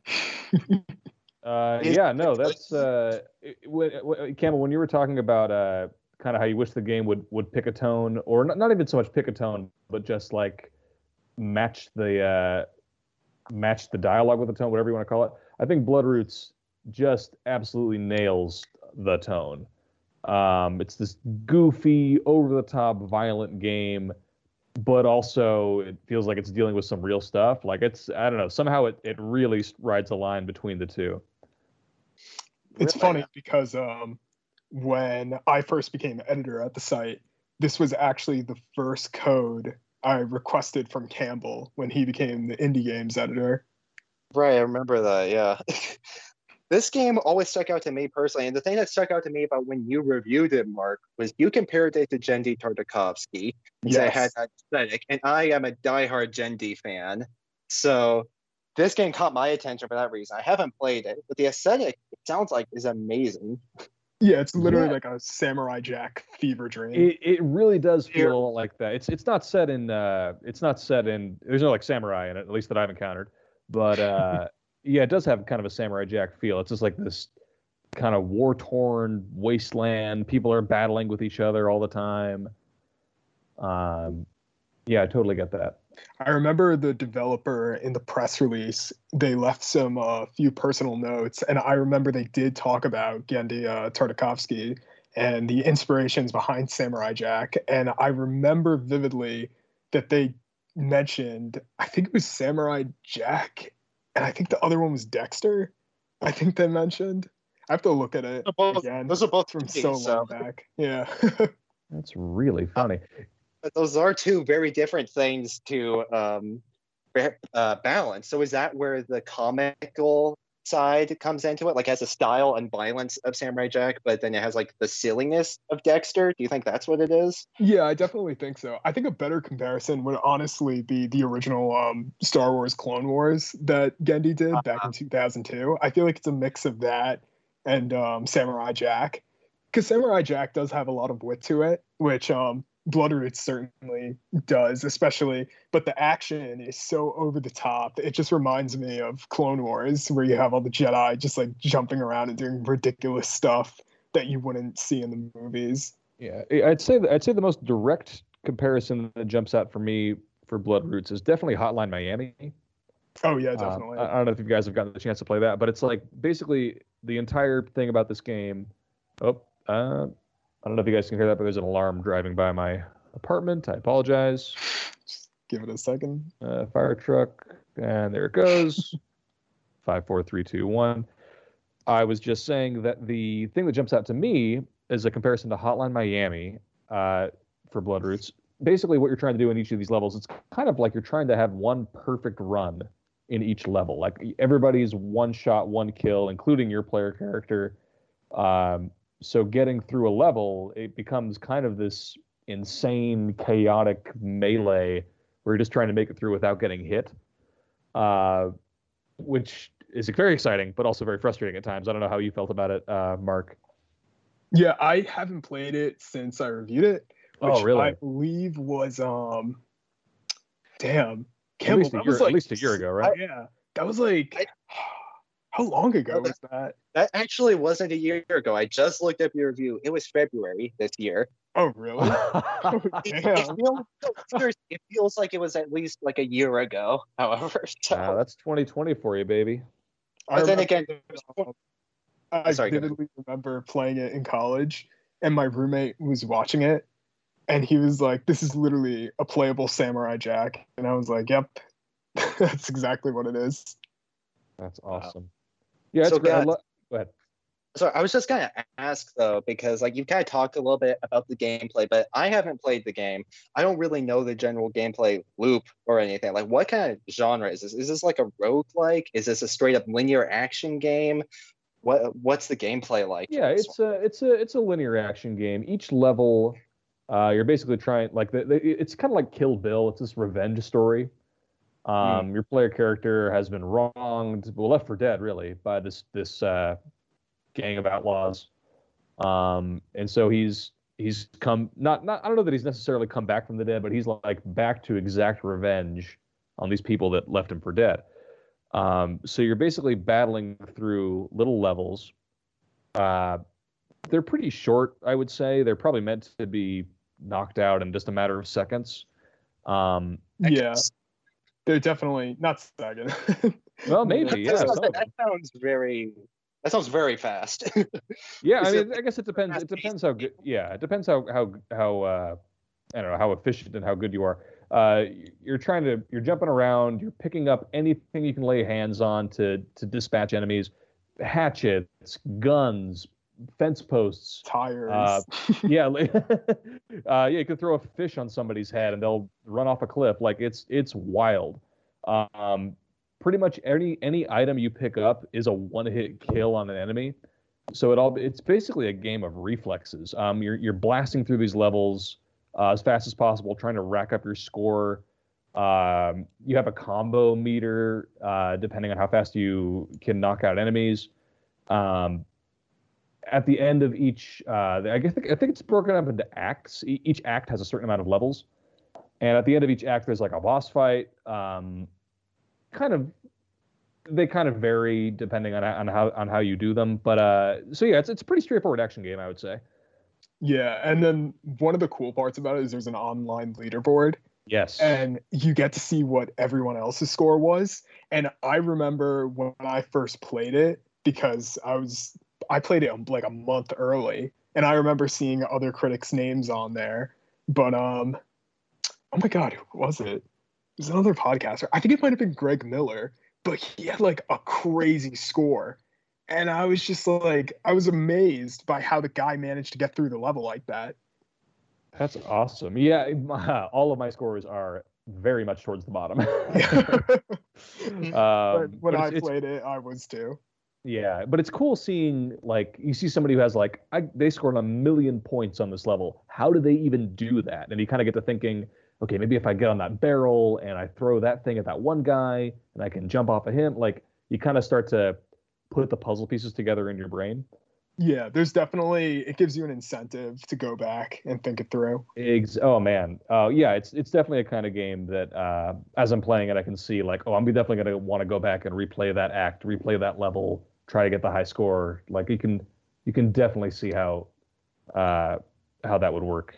[SPEAKER 3] Yeah, no, that's Campbell, when you were talking about kind of how you wish the game would pick a tone, or not even so much pick a tone, but just like match the dialogue with the tone, whatever you want to call it. I think Bloodroots just absolutely nails the tone. It's this goofy, over-the-top, violent game, but also it feels like it's dealing with some real stuff. Like I don't know, somehow it really rides a line between the two.
[SPEAKER 2] It's funny because when I first became editor at the site, this was actually the first code I requested from Campbell when he became the indie games editor.
[SPEAKER 4] Right, I remember that, yeah. This game always stuck out to me personally, and the thing that stuck out to me about when you reviewed it, Mark, was you compared it to Genndy Tartakovsky.
[SPEAKER 2] Yes.
[SPEAKER 4] It had that aesthetic, and I am a diehard Genndy fan, so this game caught my attention for that reason. I haven't played it, but the aesthetic, it sounds like, is amazing.
[SPEAKER 2] Yeah, it's literally like a Samurai Jack fever dream.
[SPEAKER 3] It really does feel like that. It's not set in there's no like samurai in it, at least that I've encountered. But yeah, it does have kind of a Samurai Jack feel. It's just like this kind of war-torn wasteland. People are battling with each other all the time. Yeah, I totally get that.
[SPEAKER 2] I remember the developer in the press release, they left some few personal notes, and I remember they did talk about Genndy Tartakovsky and the inspirations behind Samurai Jack. And I remember vividly that they mentioned, I think it was Samurai Jack, and I think the other one was Dexter. I think they mentioned. I have to look at it again.
[SPEAKER 4] Those are both
[SPEAKER 2] from so long back. Yeah.
[SPEAKER 3] That's really funny.
[SPEAKER 4] But those are two very different things to balance. So is that where the comical side comes into it? Like, has the style and violence of Samurai Jack, but then it has like the silliness of Dexter? Do you think that's what it is?
[SPEAKER 2] Yeah, I definitely think so. I think a better comparison would honestly be the original Star Wars Clone Wars that Genndy did back in 2002. I feel like it's a mix of that and Samurai Jack. Because Samurai Jack does have a lot of wit to it, which Bloodroot certainly does, especially, but the action is so over the top. It just reminds me of Clone Wars, where you have all the Jedi just like jumping around and doing ridiculous stuff that you wouldn't see in the movies.
[SPEAKER 3] Yeah, I'd say the most direct comparison that jumps out for me for Bloodroots is definitely Hotline Miami.
[SPEAKER 2] Oh yeah, definitely.
[SPEAKER 3] I don't know if you guys have gotten the chance to play that, but it's like basically the entire thing about this game. I don't know if you guys can hear that, but there's an alarm driving by my apartment. I apologize.
[SPEAKER 2] Just give it a second.
[SPEAKER 3] Fire truck, and there it goes. 5, 4, 3, 2, 1. I was just saying that the thing that jumps out to me is a comparison to Hotline Miami for Bloodroots. Basically, what you're trying to do in each of these levels, it's kind of like you're trying to have one perfect run in each level. Like everybody's one shot, one kill, including your player character. So getting through a level, it becomes kind of this insane, chaotic melee where you're just trying to make it through without getting hit, which is very exciting, but also very frustrating at times. I don't know how you felt about it, Mark.
[SPEAKER 2] Yeah, I haven't played it since I reviewed it, which
[SPEAKER 3] really?
[SPEAKER 2] I believe was damn.
[SPEAKER 3] At least a year ago, right?
[SPEAKER 2] Yeah, that was like how long ago was that?
[SPEAKER 4] That actually wasn't a year ago. I just looked up your review. It was February this year.
[SPEAKER 2] Oh, really? Oh, damn.
[SPEAKER 4] It feels like it was at least like a year ago, however. So.
[SPEAKER 3] That's 2020 for you, baby.
[SPEAKER 4] But then again,
[SPEAKER 2] I vividly remember playing it in college, and my roommate was watching it, and he was like, "This is literally a playable Samurai Jack," and I was like, "Yep, that's exactly what it is."
[SPEAKER 3] That's awesome. Yeah, it's great. Go ahead.
[SPEAKER 4] So I was just gonna ask though, because like you kind of talked a little bit about the gameplay, but I haven't played the game. I don't really know the general gameplay loop or anything. Like, what kind of genre is this? Is this like a roguelike? Is this a straight up linear action game? What's the gameplay like?
[SPEAKER 3] Yeah, it's a linear action game. Each level, you're basically trying it's kind of like Kill Bill. It's this revenge story. Your player character has been wronged, left for dead, really, by this gang of outlaws, and so he's come not I don't know that he's necessarily come back from the dead, but he's like back to exact revenge on these people that left him for dead. So you're basically battling through little levels. They're pretty short, I would say. They're probably meant to be knocked out in just a matter of seconds.
[SPEAKER 2] Yeah. They're definitely not second.
[SPEAKER 3] Well, maybe. Yeah.
[SPEAKER 4] That sounds very fast.
[SPEAKER 3] Yeah, I mean, I guess it depends. It depends how good. Yeah, it depends how I don't know how efficient and how good you are. You're jumping around. You're picking up anything you can lay hands on to dispatch enemies, hatchets, guns, fence posts,
[SPEAKER 2] tires.
[SPEAKER 3] Yeah, you can throw a fish on somebody's head and they'll run off a cliff. Like it's wild. Pretty much any item you pick up is a one-hit kill on an enemy. So it's basically a game of reflexes. You're blasting through these levels as fast as possible, trying to rack up your score. You have a combo meter depending on how fast you can knock out enemies. At the end of each, I think it's broken up into acts. Each act has a certain amount of levels, and at the end of each act, there's like a boss fight. They kind of vary depending on how you do them. But so yeah, it's a pretty straightforward action game, I would say.
[SPEAKER 2] Yeah, and then one of the cool parts about it is there's an online leaderboard.
[SPEAKER 3] Yes.
[SPEAKER 2] And you get to see what everyone else's score was. And I remember when I first played it, because I played it like a month early, and I remember seeing other critics' names on there. But oh my God, who was it? It was another podcaster. I think it might have been Greg Miller, but he had like a crazy score. And I was just like, I was amazed by how the guy managed to get through the level like that.
[SPEAKER 3] That's awesome. Yeah, all of my scores are very much towards the bottom.
[SPEAKER 2] When I played it, I was too.
[SPEAKER 3] Yeah, but it's cool seeing, like, you see somebody who has like, they scored 1,000,000 points on this level. How do they even do that? And you kind of get to thinking, okay, maybe if I get on that barrel and I throw that thing at that one guy and I can jump off of him, like, you kind of start to put the puzzle pieces together in your brain.
[SPEAKER 2] Yeah, there's definitely, it gives you an incentive to go back and think it through.
[SPEAKER 3] Oh man, yeah, it's definitely a kind of game that as I'm playing it, I can see like, oh, I'm definitely gonna want to go back and replay that act, replay that level, try to get the high score. Like you can definitely see how that would work.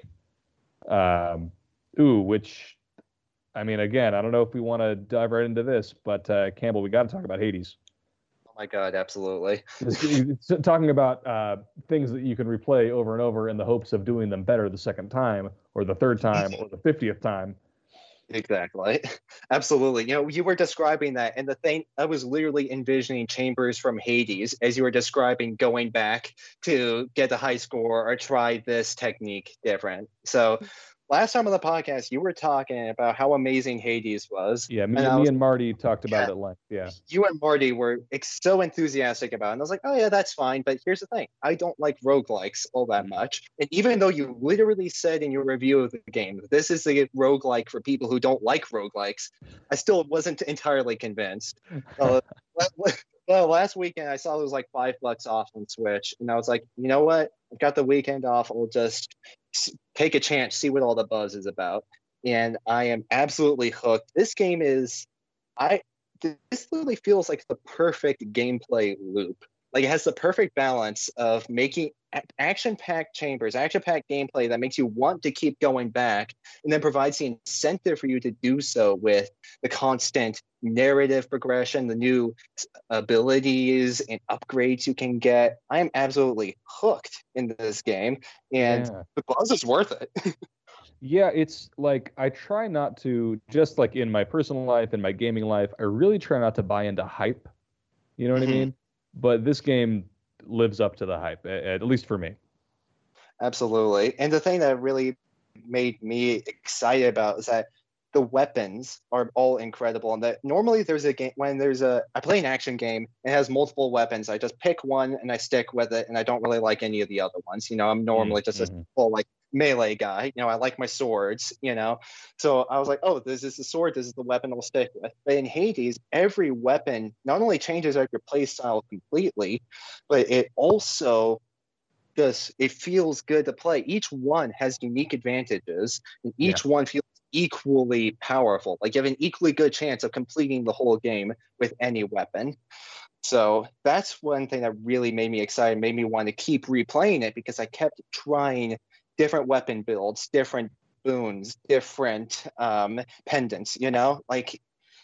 [SPEAKER 3] Which I mean, again, I don't know if we want to dive right into this, but Campbell, we got to talk about Hades.
[SPEAKER 4] Oh my god, absolutely.
[SPEAKER 3] It's talking about things that you can replay over and over in the hopes of doing them better the second time, or the third time, or the 50th time.
[SPEAKER 4] Exactly. Absolutely. You know, you were describing that, and the thing, I was literally envisioning chambers from Hades as you were describing going back to get the high score or try this technique different. So last time on the podcast, you were talking about how amazing Hades was.
[SPEAKER 3] Yeah,
[SPEAKER 4] and I
[SPEAKER 3] me
[SPEAKER 4] was
[SPEAKER 3] and Marty talked about
[SPEAKER 4] yeah.
[SPEAKER 3] it at length. Yeah.
[SPEAKER 4] You and Marty were so enthusiastic about it. And I was like, oh, yeah, that's fine. But here's the thing. I don't like roguelikes all that much. And even though you literally said in your review of the game, this is a roguelike for people who don't like roguelikes, I still wasn't entirely convinced. Well, last weekend I saw it was like $5 off on Switch. And I was like, you know what? I've got the weekend off. I'll just take a chance, see what all the buzz is about. And I am absolutely hooked. This game is... this literally feels like the perfect gameplay loop. Like it has the perfect balance of making action-packed chambers, action-packed gameplay that makes you want to keep going back, and then provides the incentive for you to do so with the constant narrative progression, the new abilities and upgrades you can get. I am absolutely hooked in this game, and the buzz is worth it.
[SPEAKER 3] Yeah, it's like I try not to, just like in my personal life and my gaming life, I really try not to buy into hype. You know what I mean? But this game lives up to the hype, at least for me.
[SPEAKER 4] Absolutely. And the thing that really made me excited about is that the weapons are all incredible. And that normally there's a game I play an action game, it has multiple weapons. I just pick one and I stick with it, and I don't really like any of the other ones. You know, I'm normally just a full like melee guy. You know, I like my swords, you know. So I was like, oh, this is the sword, this is the weapon I'll stick with. But in Hades, every weapon not only changes out your playstyle completely, but it also it feels good to play. Each one has unique advantages, and each one feels equally powerful. Like you have an equally good chance of completing the whole game with any weapon. So that's one thing that really made me excited, made me want to keep replaying it, because I kept trying different weapon builds, different boons, different pendants, you know? Like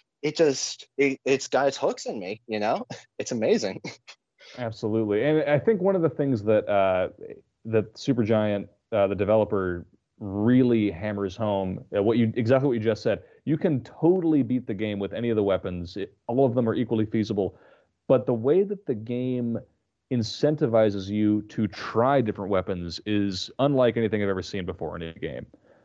[SPEAKER 4] it's got its hooks in me, you know? It's amazing.
[SPEAKER 3] Absolutely. And I think one of the things that that Supergiant, the developer, really hammers home exactly what you just said. You can totally beat the game with any of the weapons. All of them are equally feasible. But the way that the game incentivizes you to try different weapons is unlike anything I've ever seen before in a game.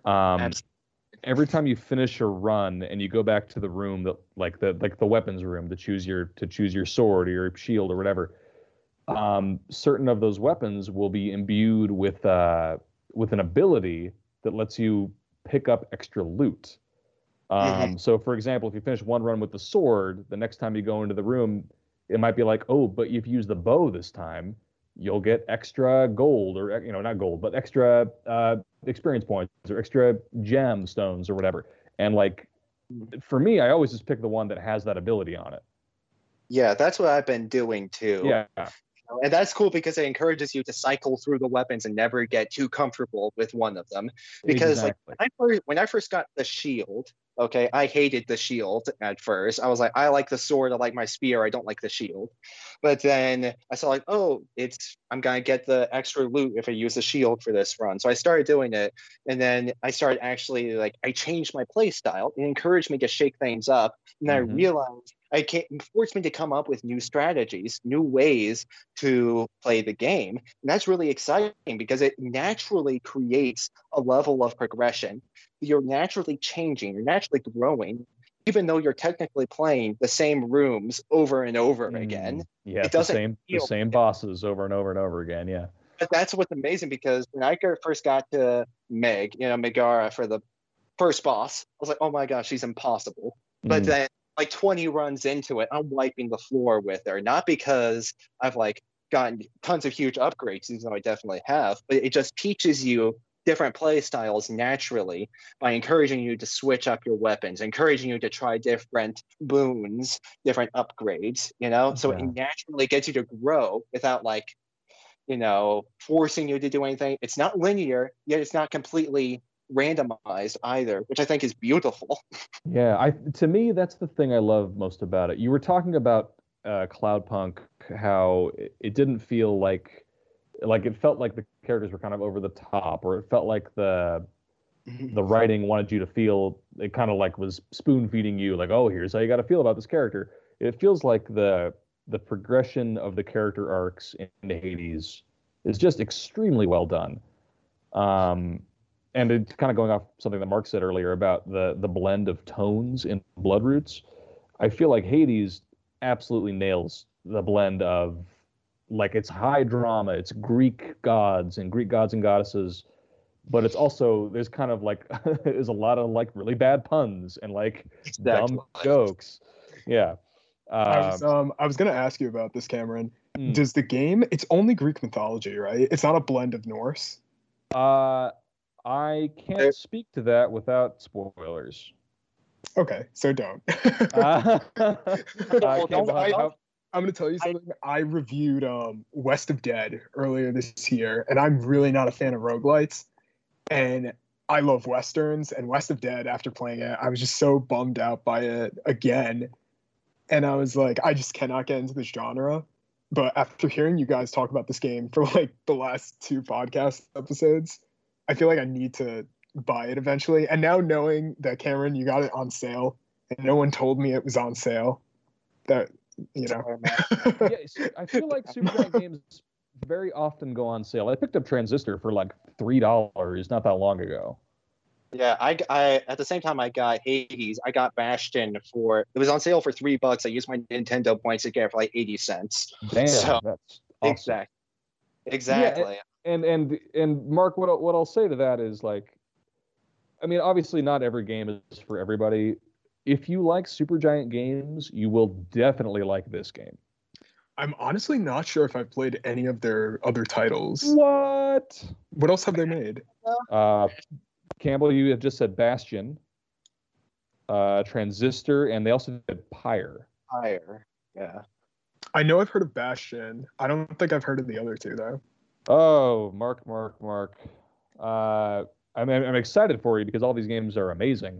[SPEAKER 3] Every time you finish a run and you go back to the room that like the weapons room to choose your sword or your shield or whatever, certain of those weapons will be imbued with an ability that lets you pick up extra loot. So, for example, if you finish one run with the sword, the next time you go into the room, it might be like, oh, but if you use the bow this time, you'll get extra gold, or not gold, but extra experience points or extra gemstones or whatever. And like, for me, I always just pick the one that has that ability on it.
[SPEAKER 4] Yeah, that's what I've been doing too.
[SPEAKER 3] Yeah.
[SPEAKER 4] And that's cool because it encourages you to cycle through the weapons and never get too comfortable with one of them. Because like when I first got the shield, okay, I hated the shield at first. I was like, I like the sword, I like my spear, I don't like the shield. But then I saw like, oh, I'm gonna get the extra loot if I use the shield for this run. So I started doing it, and then I started actually I changed my play style. It encouraged me to shake things up, and I realized it forced me to come up with new strategies, new ways to play the game. And that's really exciting because it naturally creates a level of progression. You're naturally changing, you're naturally growing, even though you're technically playing the same rooms over and over again.
[SPEAKER 3] Yeah, it doesn't the same bosses over and over and over again, yeah.
[SPEAKER 4] But that's what's amazing, because when I first got to Megara for the first boss, I was like, oh my gosh, she's impossible. But then like 20 runs into it, I'm wiping the floor with her, not because I've like gotten tons of huge upgrades, even though I definitely have, but it just teaches you different play styles naturally by encouraging you to switch up your weapons, encouraging you to try different boons, different upgrades, so
[SPEAKER 3] Yeah.
[SPEAKER 4] it naturally gets you to grow without like, forcing you to do anything. It's not linear, yet it's not completely randomized either, which I think is beautiful.
[SPEAKER 3] Yeah, to me that's the thing I love most about it. You were talking about Cloudpunk, how it didn't feel like it felt like the characters were kind of over the top, or it felt like the writing wanted you to feel it kind of like was spoon feeding you, like, oh, here's how you got to feel about this character. It feels like the progression of the character arcs in Hades is just extremely well done. And it's kind of going off something that Mark said earlier about the blend of tones in Bloodroots. I feel like Hades absolutely nails the blend of, like, it's high drama, it's Greek gods and goddesses, but it's also, there's kind of like there's a lot of like really bad puns and like dumb jokes. Yeah.
[SPEAKER 2] I was gonna ask you about this, Cameron.
[SPEAKER 3] Hmm.
[SPEAKER 2] Does the game? It's only Greek mythology, right? It's not a blend of Norse.
[SPEAKER 3] I can't speak to that without spoilers.
[SPEAKER 2] Okay, so don't.
[SPEAKER 3] Campbell,
[SPEAKER 2] I'm gonna tell you something. I reviewed West of Dead earlier this year, and I'm really not a fan of roguelites. And I love westerns, and West of Dead, after playing it, I was just so bummed out by it again. And I was like, I just cannot get into this genre. But after hearing you guys talk about this game for like the last 2 podcast episodes, I feel like I need to buy it eventually. And now knowing that, Cameron, you got it on sale, and no one told me it was on sale, that,
[SPEAKER 3] Yeah, I feel like Supergiant games very often go on sale. I picked up Transistor for like $3 not that long ago.
[SPEAKER 4] Yeah, I at the same time I got Hades, I got Bastion it was on sale for $3. I used my Nintendo points to get it for like 80 cents.
[SPEAKER 3] Damn,
[SPEAKER 4] So,
[SPEAKER 3] that's awesome.
[SPEAKER 4] Exactly.
[SPEAKER 3] Yeah, and Mark, what I'll say to that is, like, I mean, obviously not every game is for everybody. If you like Supergiant games, you will definitely like this game.
[SPEAKER 2] I'm honestly not sure if I've played any of their other titles.
[SPEAKER 3] What
[SPEAKER 2] what else have they made?
[SPEAKER 3] Campbell, you have just said Bastion, Transistor, and they also did Pyre.
[SPEAKER 4] Yeah.
[SPEAKER 2] I know I've heard of Bastion. I don't think I've heard of the other 2 though.
[SPEAKER 3] Oh, Mark. I'm excited for you because all these games are amazing.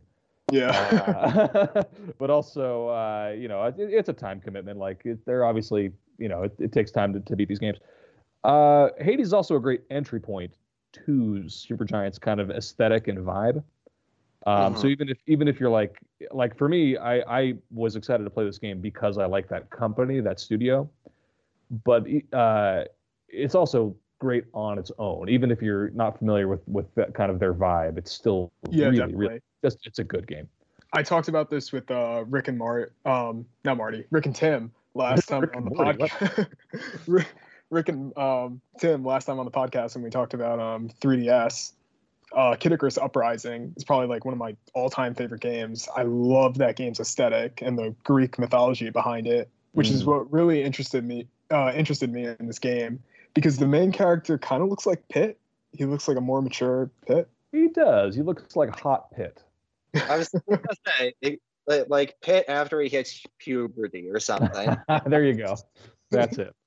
[SPEAKER 2] Yeah.
[SPEAKER 3] But also, it's a time commitment. Like, they're obviously, it takes time to beat these games. Hades is also a great entry point to Supergiant's kind of aesthetic and vibe. So even if you're like for me, I was excited to play this game because I like that company, that studio. But it's also great on its own. Even if you're not familiar with that kind of their vibe, it's still really it's a good game.
[SPEAKER 2] I talked about this with Rick and Rick and Tim last time on the podcast. Rick and Tim last time on the podcast when we talked about 3DS. Kid Icarus Uprising is probably like one of my all-time favorite games. I love that game's aesthetic and the Greek mythology behind it, which is what really interested me in this game, because the main character kind of looks like Pit. He looks like a more mature Pit.
[SPEAKER 3] He does. He looks like Hot Pit.
[SPEAKER 4] I was going to say, like Pit after he hits puberty or something.
[SPEAKER 3] There you go. That's it.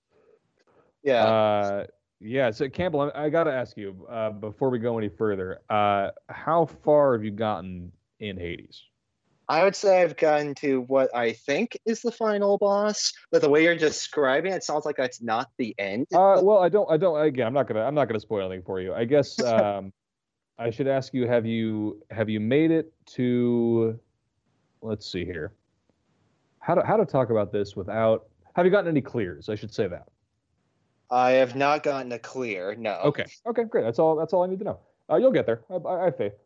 [SPEAKER 4] Yeah.
[SPEAKER 3] Yeah. So Campbell, I got to ask you before we go any further, how far have you gotten in Hades?
[SPEAKER 4] I would say I've gotten to what I think is the final boss, but the way you're describing it sounds like that's not the end.
[SPEAKER 3] Well, I don't. Again, I'm not gonna spoil anything for you. I guess I should ask you: Have you made it to? Let's see here. How to talk about this without? Have you gotten any clears? I should say that.
[SPEAKER 4] I have not gotten a clear. No.
[SPEAKER 3] Okay, great. That's all I need to know. You'll get there. I have faith.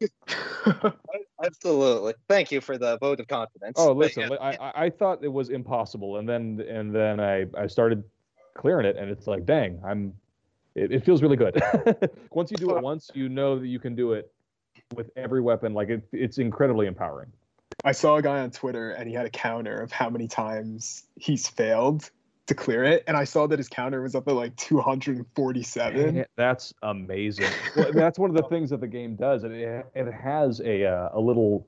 [SPEAKER 4] Absolutely. Thank you for the vote of confidence.
[SPEAKER 3] Oh, listen, I thought it was impossible, and then I started clearing it, and it's like, dang, it feels really good. Once you do it once, you know that you can do it with every weapon. Like, it's incredibly empowering.
[SPEAKER 2] I saw a guy on Twitter, and he had a counter of how many times he's failed, to clear it, and I saw that his counter was up at like 247.
[SPEAKER 3] That's amazing. Well, that's one of the things that the game does. It has a little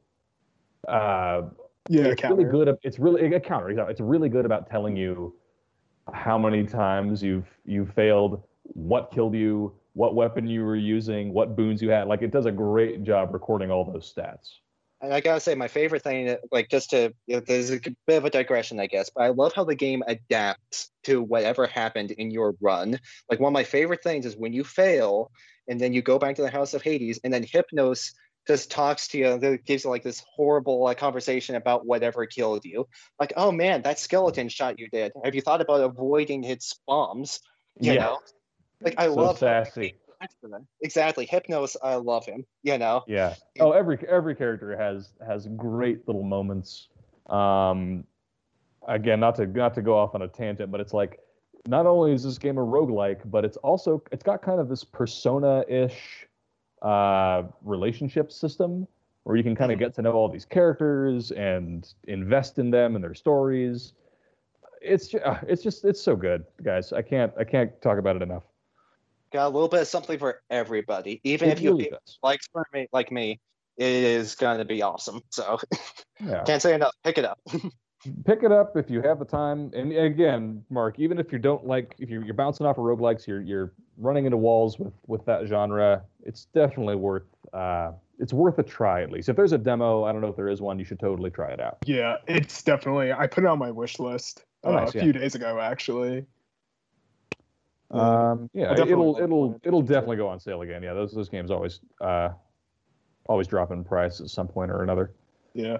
[SPEAKER 3] it's
[SPEAKER 2] counter.
[SPEAKER 3] really good. It's really a counter. Exactly. It's really good about telling you how many times you've failed, what killed you, what weapon you were using, what boons you had. Like, it does a great job recording all those stats.
[SPEAKER 4] And I gotta say, my favorite thing, like, just to, there's a bit of a digression, I guess, but I love how the game adapts to whatever happened in your run. Like, one of my favorite things is when you fail, and then you go back to the House of Hades, and then Hypnos just talks to you, that gives you like this horrible conversation about whatever killed you. Like, oh man, that skeleton shot you did. Have you thought about avoiding its bombs? You know? Like, I love
[SPEAKER 3] sassy.
[SPEAKER 4] Exactly. Hypnos, I love him, you know?
[SPEAKER 3] Yeah. Oh, every character has great little moments. Again, not to go off on a tangent, but it's like, not only is this game a roguelike, but it's got kind of this Persona-ish relationship system where you can kind of get to know all these characters and invest in them and their stories. It's so good, guys. I can't talk about it enough.
[SPEAKER 4] Got a little bit of something for everybody. Even if you like me, it is going to be awesome. So can't say enough. Pick it up.
[SPEAKER 3] Pick it up if you have the time. And again, Mark, even if you don't like, if you're bouncing off of roguelikes, you're running into walls with that genre, it's definitely worth a try at least. If there's a demo, I don't know if there is one, you should totally try it out.
[SPEAKER 2] Yeah, it's definitely. I put it on my wish list a few days ago, actually.
[SPEAKER 3] It'll definitely go on sale again. Yeah, those games always drop in price at some point or another.
[SPEAKER 2] Yeah.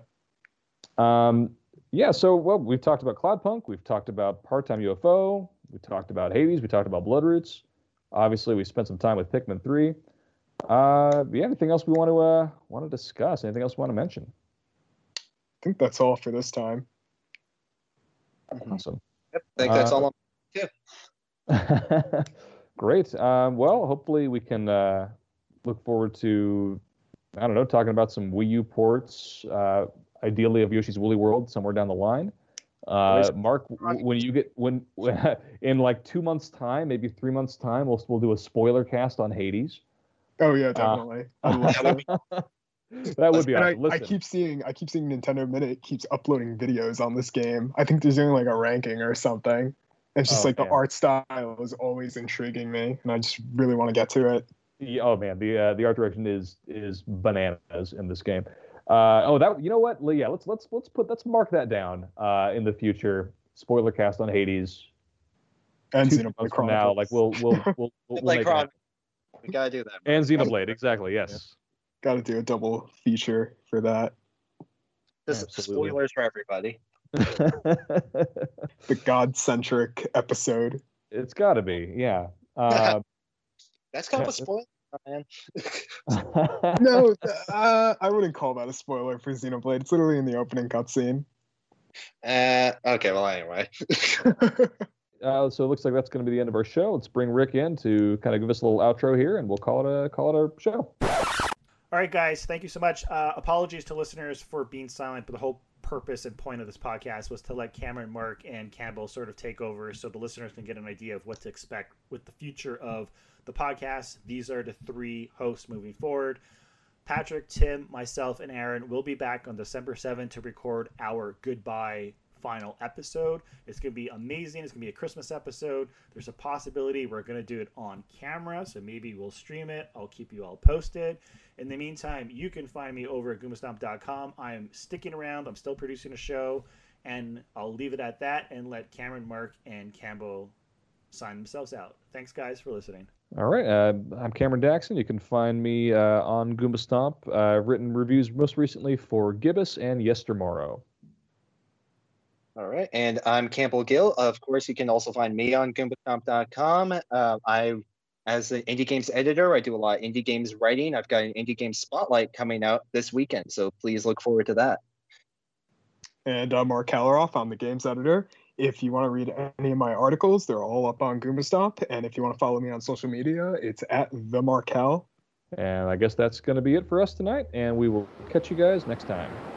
[SPEAKER 3] So we've talked about Cloudpunk, we've talked about Part-Time UFO, we talked about Hades, we talked about Bloodroots. Obviously, we spent some time with Pikmin 3. Anything else we want to discuss? Anything else we want to mention?
[SPEAKER 2] I think that's all for this time.
[SPEAKER 3] Awesome.
[SPEAKER 4] Yep, I think that's all.
[SPEAKER 3] Great. Hopefully we can look forward to, I don't know, talking about some Wii U ports, ideally of Yoshi's Woolly World somewhere down the line. Mark, when in like 2 months' time, maybe 3 months' time, we'll do a spoiler cast on Hades.
[SPEAKER 2] Oh yeah, definitely.
[SPEAKER 3] That would be
[SPEAKER 2] awesome.
[SPEAKER 3] Listen.
[SPEAKER 2] I keep seeing Nintendo Minute keeps uploading videos on this game. I think they're doing like a ranking or something. It's just the art style is always intriguing me, and I just really want to get to it.
[SPEAKER 3] Yeah, oh man, the art direction is bananas in this game. You know what? Yeah, let's mark that down in the future. Spoiler cast on Hades.
[SPEAKER 2] And
[SPEAKER 3] 2 months from now, like we'll
[SPEAKER 4] make it. We gotta do that.
[SPEAKER 3] And Xenoblade, exactly. Yes.
[SPEAKER 2] Yeah. Got to do a double feature for that.
[SPEAKER 4] Just spoilers for everybody.
[SPEAKER 2] The God-centric episode.
[SPEAKER 3] It's got to be, yeah.
[SPEAKER 4] That's kind of a spoiler, man.
[SPEAKER 2] No, I wouldn't call that a spoiler for Xenoblade. It's literally in the opening cutscene.
[SPEAKER 4] Okay, well, anyway.
[SPEAKER 3] So it looks like that's going to be the end of our show. Let's bring Rick in to kind of give us a little outro here, and we'll call it a show.
[SPEAKER 1] All right, guys, thank you so much. Apologies to listeners for being silent, but the whole purpose and point of this podcast was to let Cameron, Mark, and Campbell sort of take over so the listeners can get an idea of what to expect with the future of the podcast. These are the 3 hosts moving forward. Patrick, Tim, myself, and Aaron will be back on December 7th to record our goodbye final episode. It's going to be amazing. It's going to be a Christmas episode. There's a possibility we're going to do it on camera, so maybe we'll stream it. I'll keep you all posted. In the meantime, you can find me over at goombastomp.com. I am sticking around. I'm still producing a show, and I'll leave it at that and let Cameron, Mark, and Campbell sign themselves out. Thanks, guys, for listening.
[SPEAKER 3] All right. I'm Cameron Daxon. You can find me on Goomba Stomp. I've written reviews most recently for Gibbous and Yestermorrow.
[SPEAKER 4] All right, and I'm Campbell Gill. Of course, you can also find me on goombastomp.com. As an indie games editor, I do a lot of indie games writing. I've got an indie game spotlight coming out this weekend, so please look forward to that.
[SPEAKER 2] And I'm Mark Kaleroff. I'm the games editor. If you want to read any of my articles, they're all up on Goomba Stomp. And if you want to follow me on social media, it's at the Markel.
[SPEAKER 3] And I guess that's going to be it for us tonight, and we will catch you guys next time.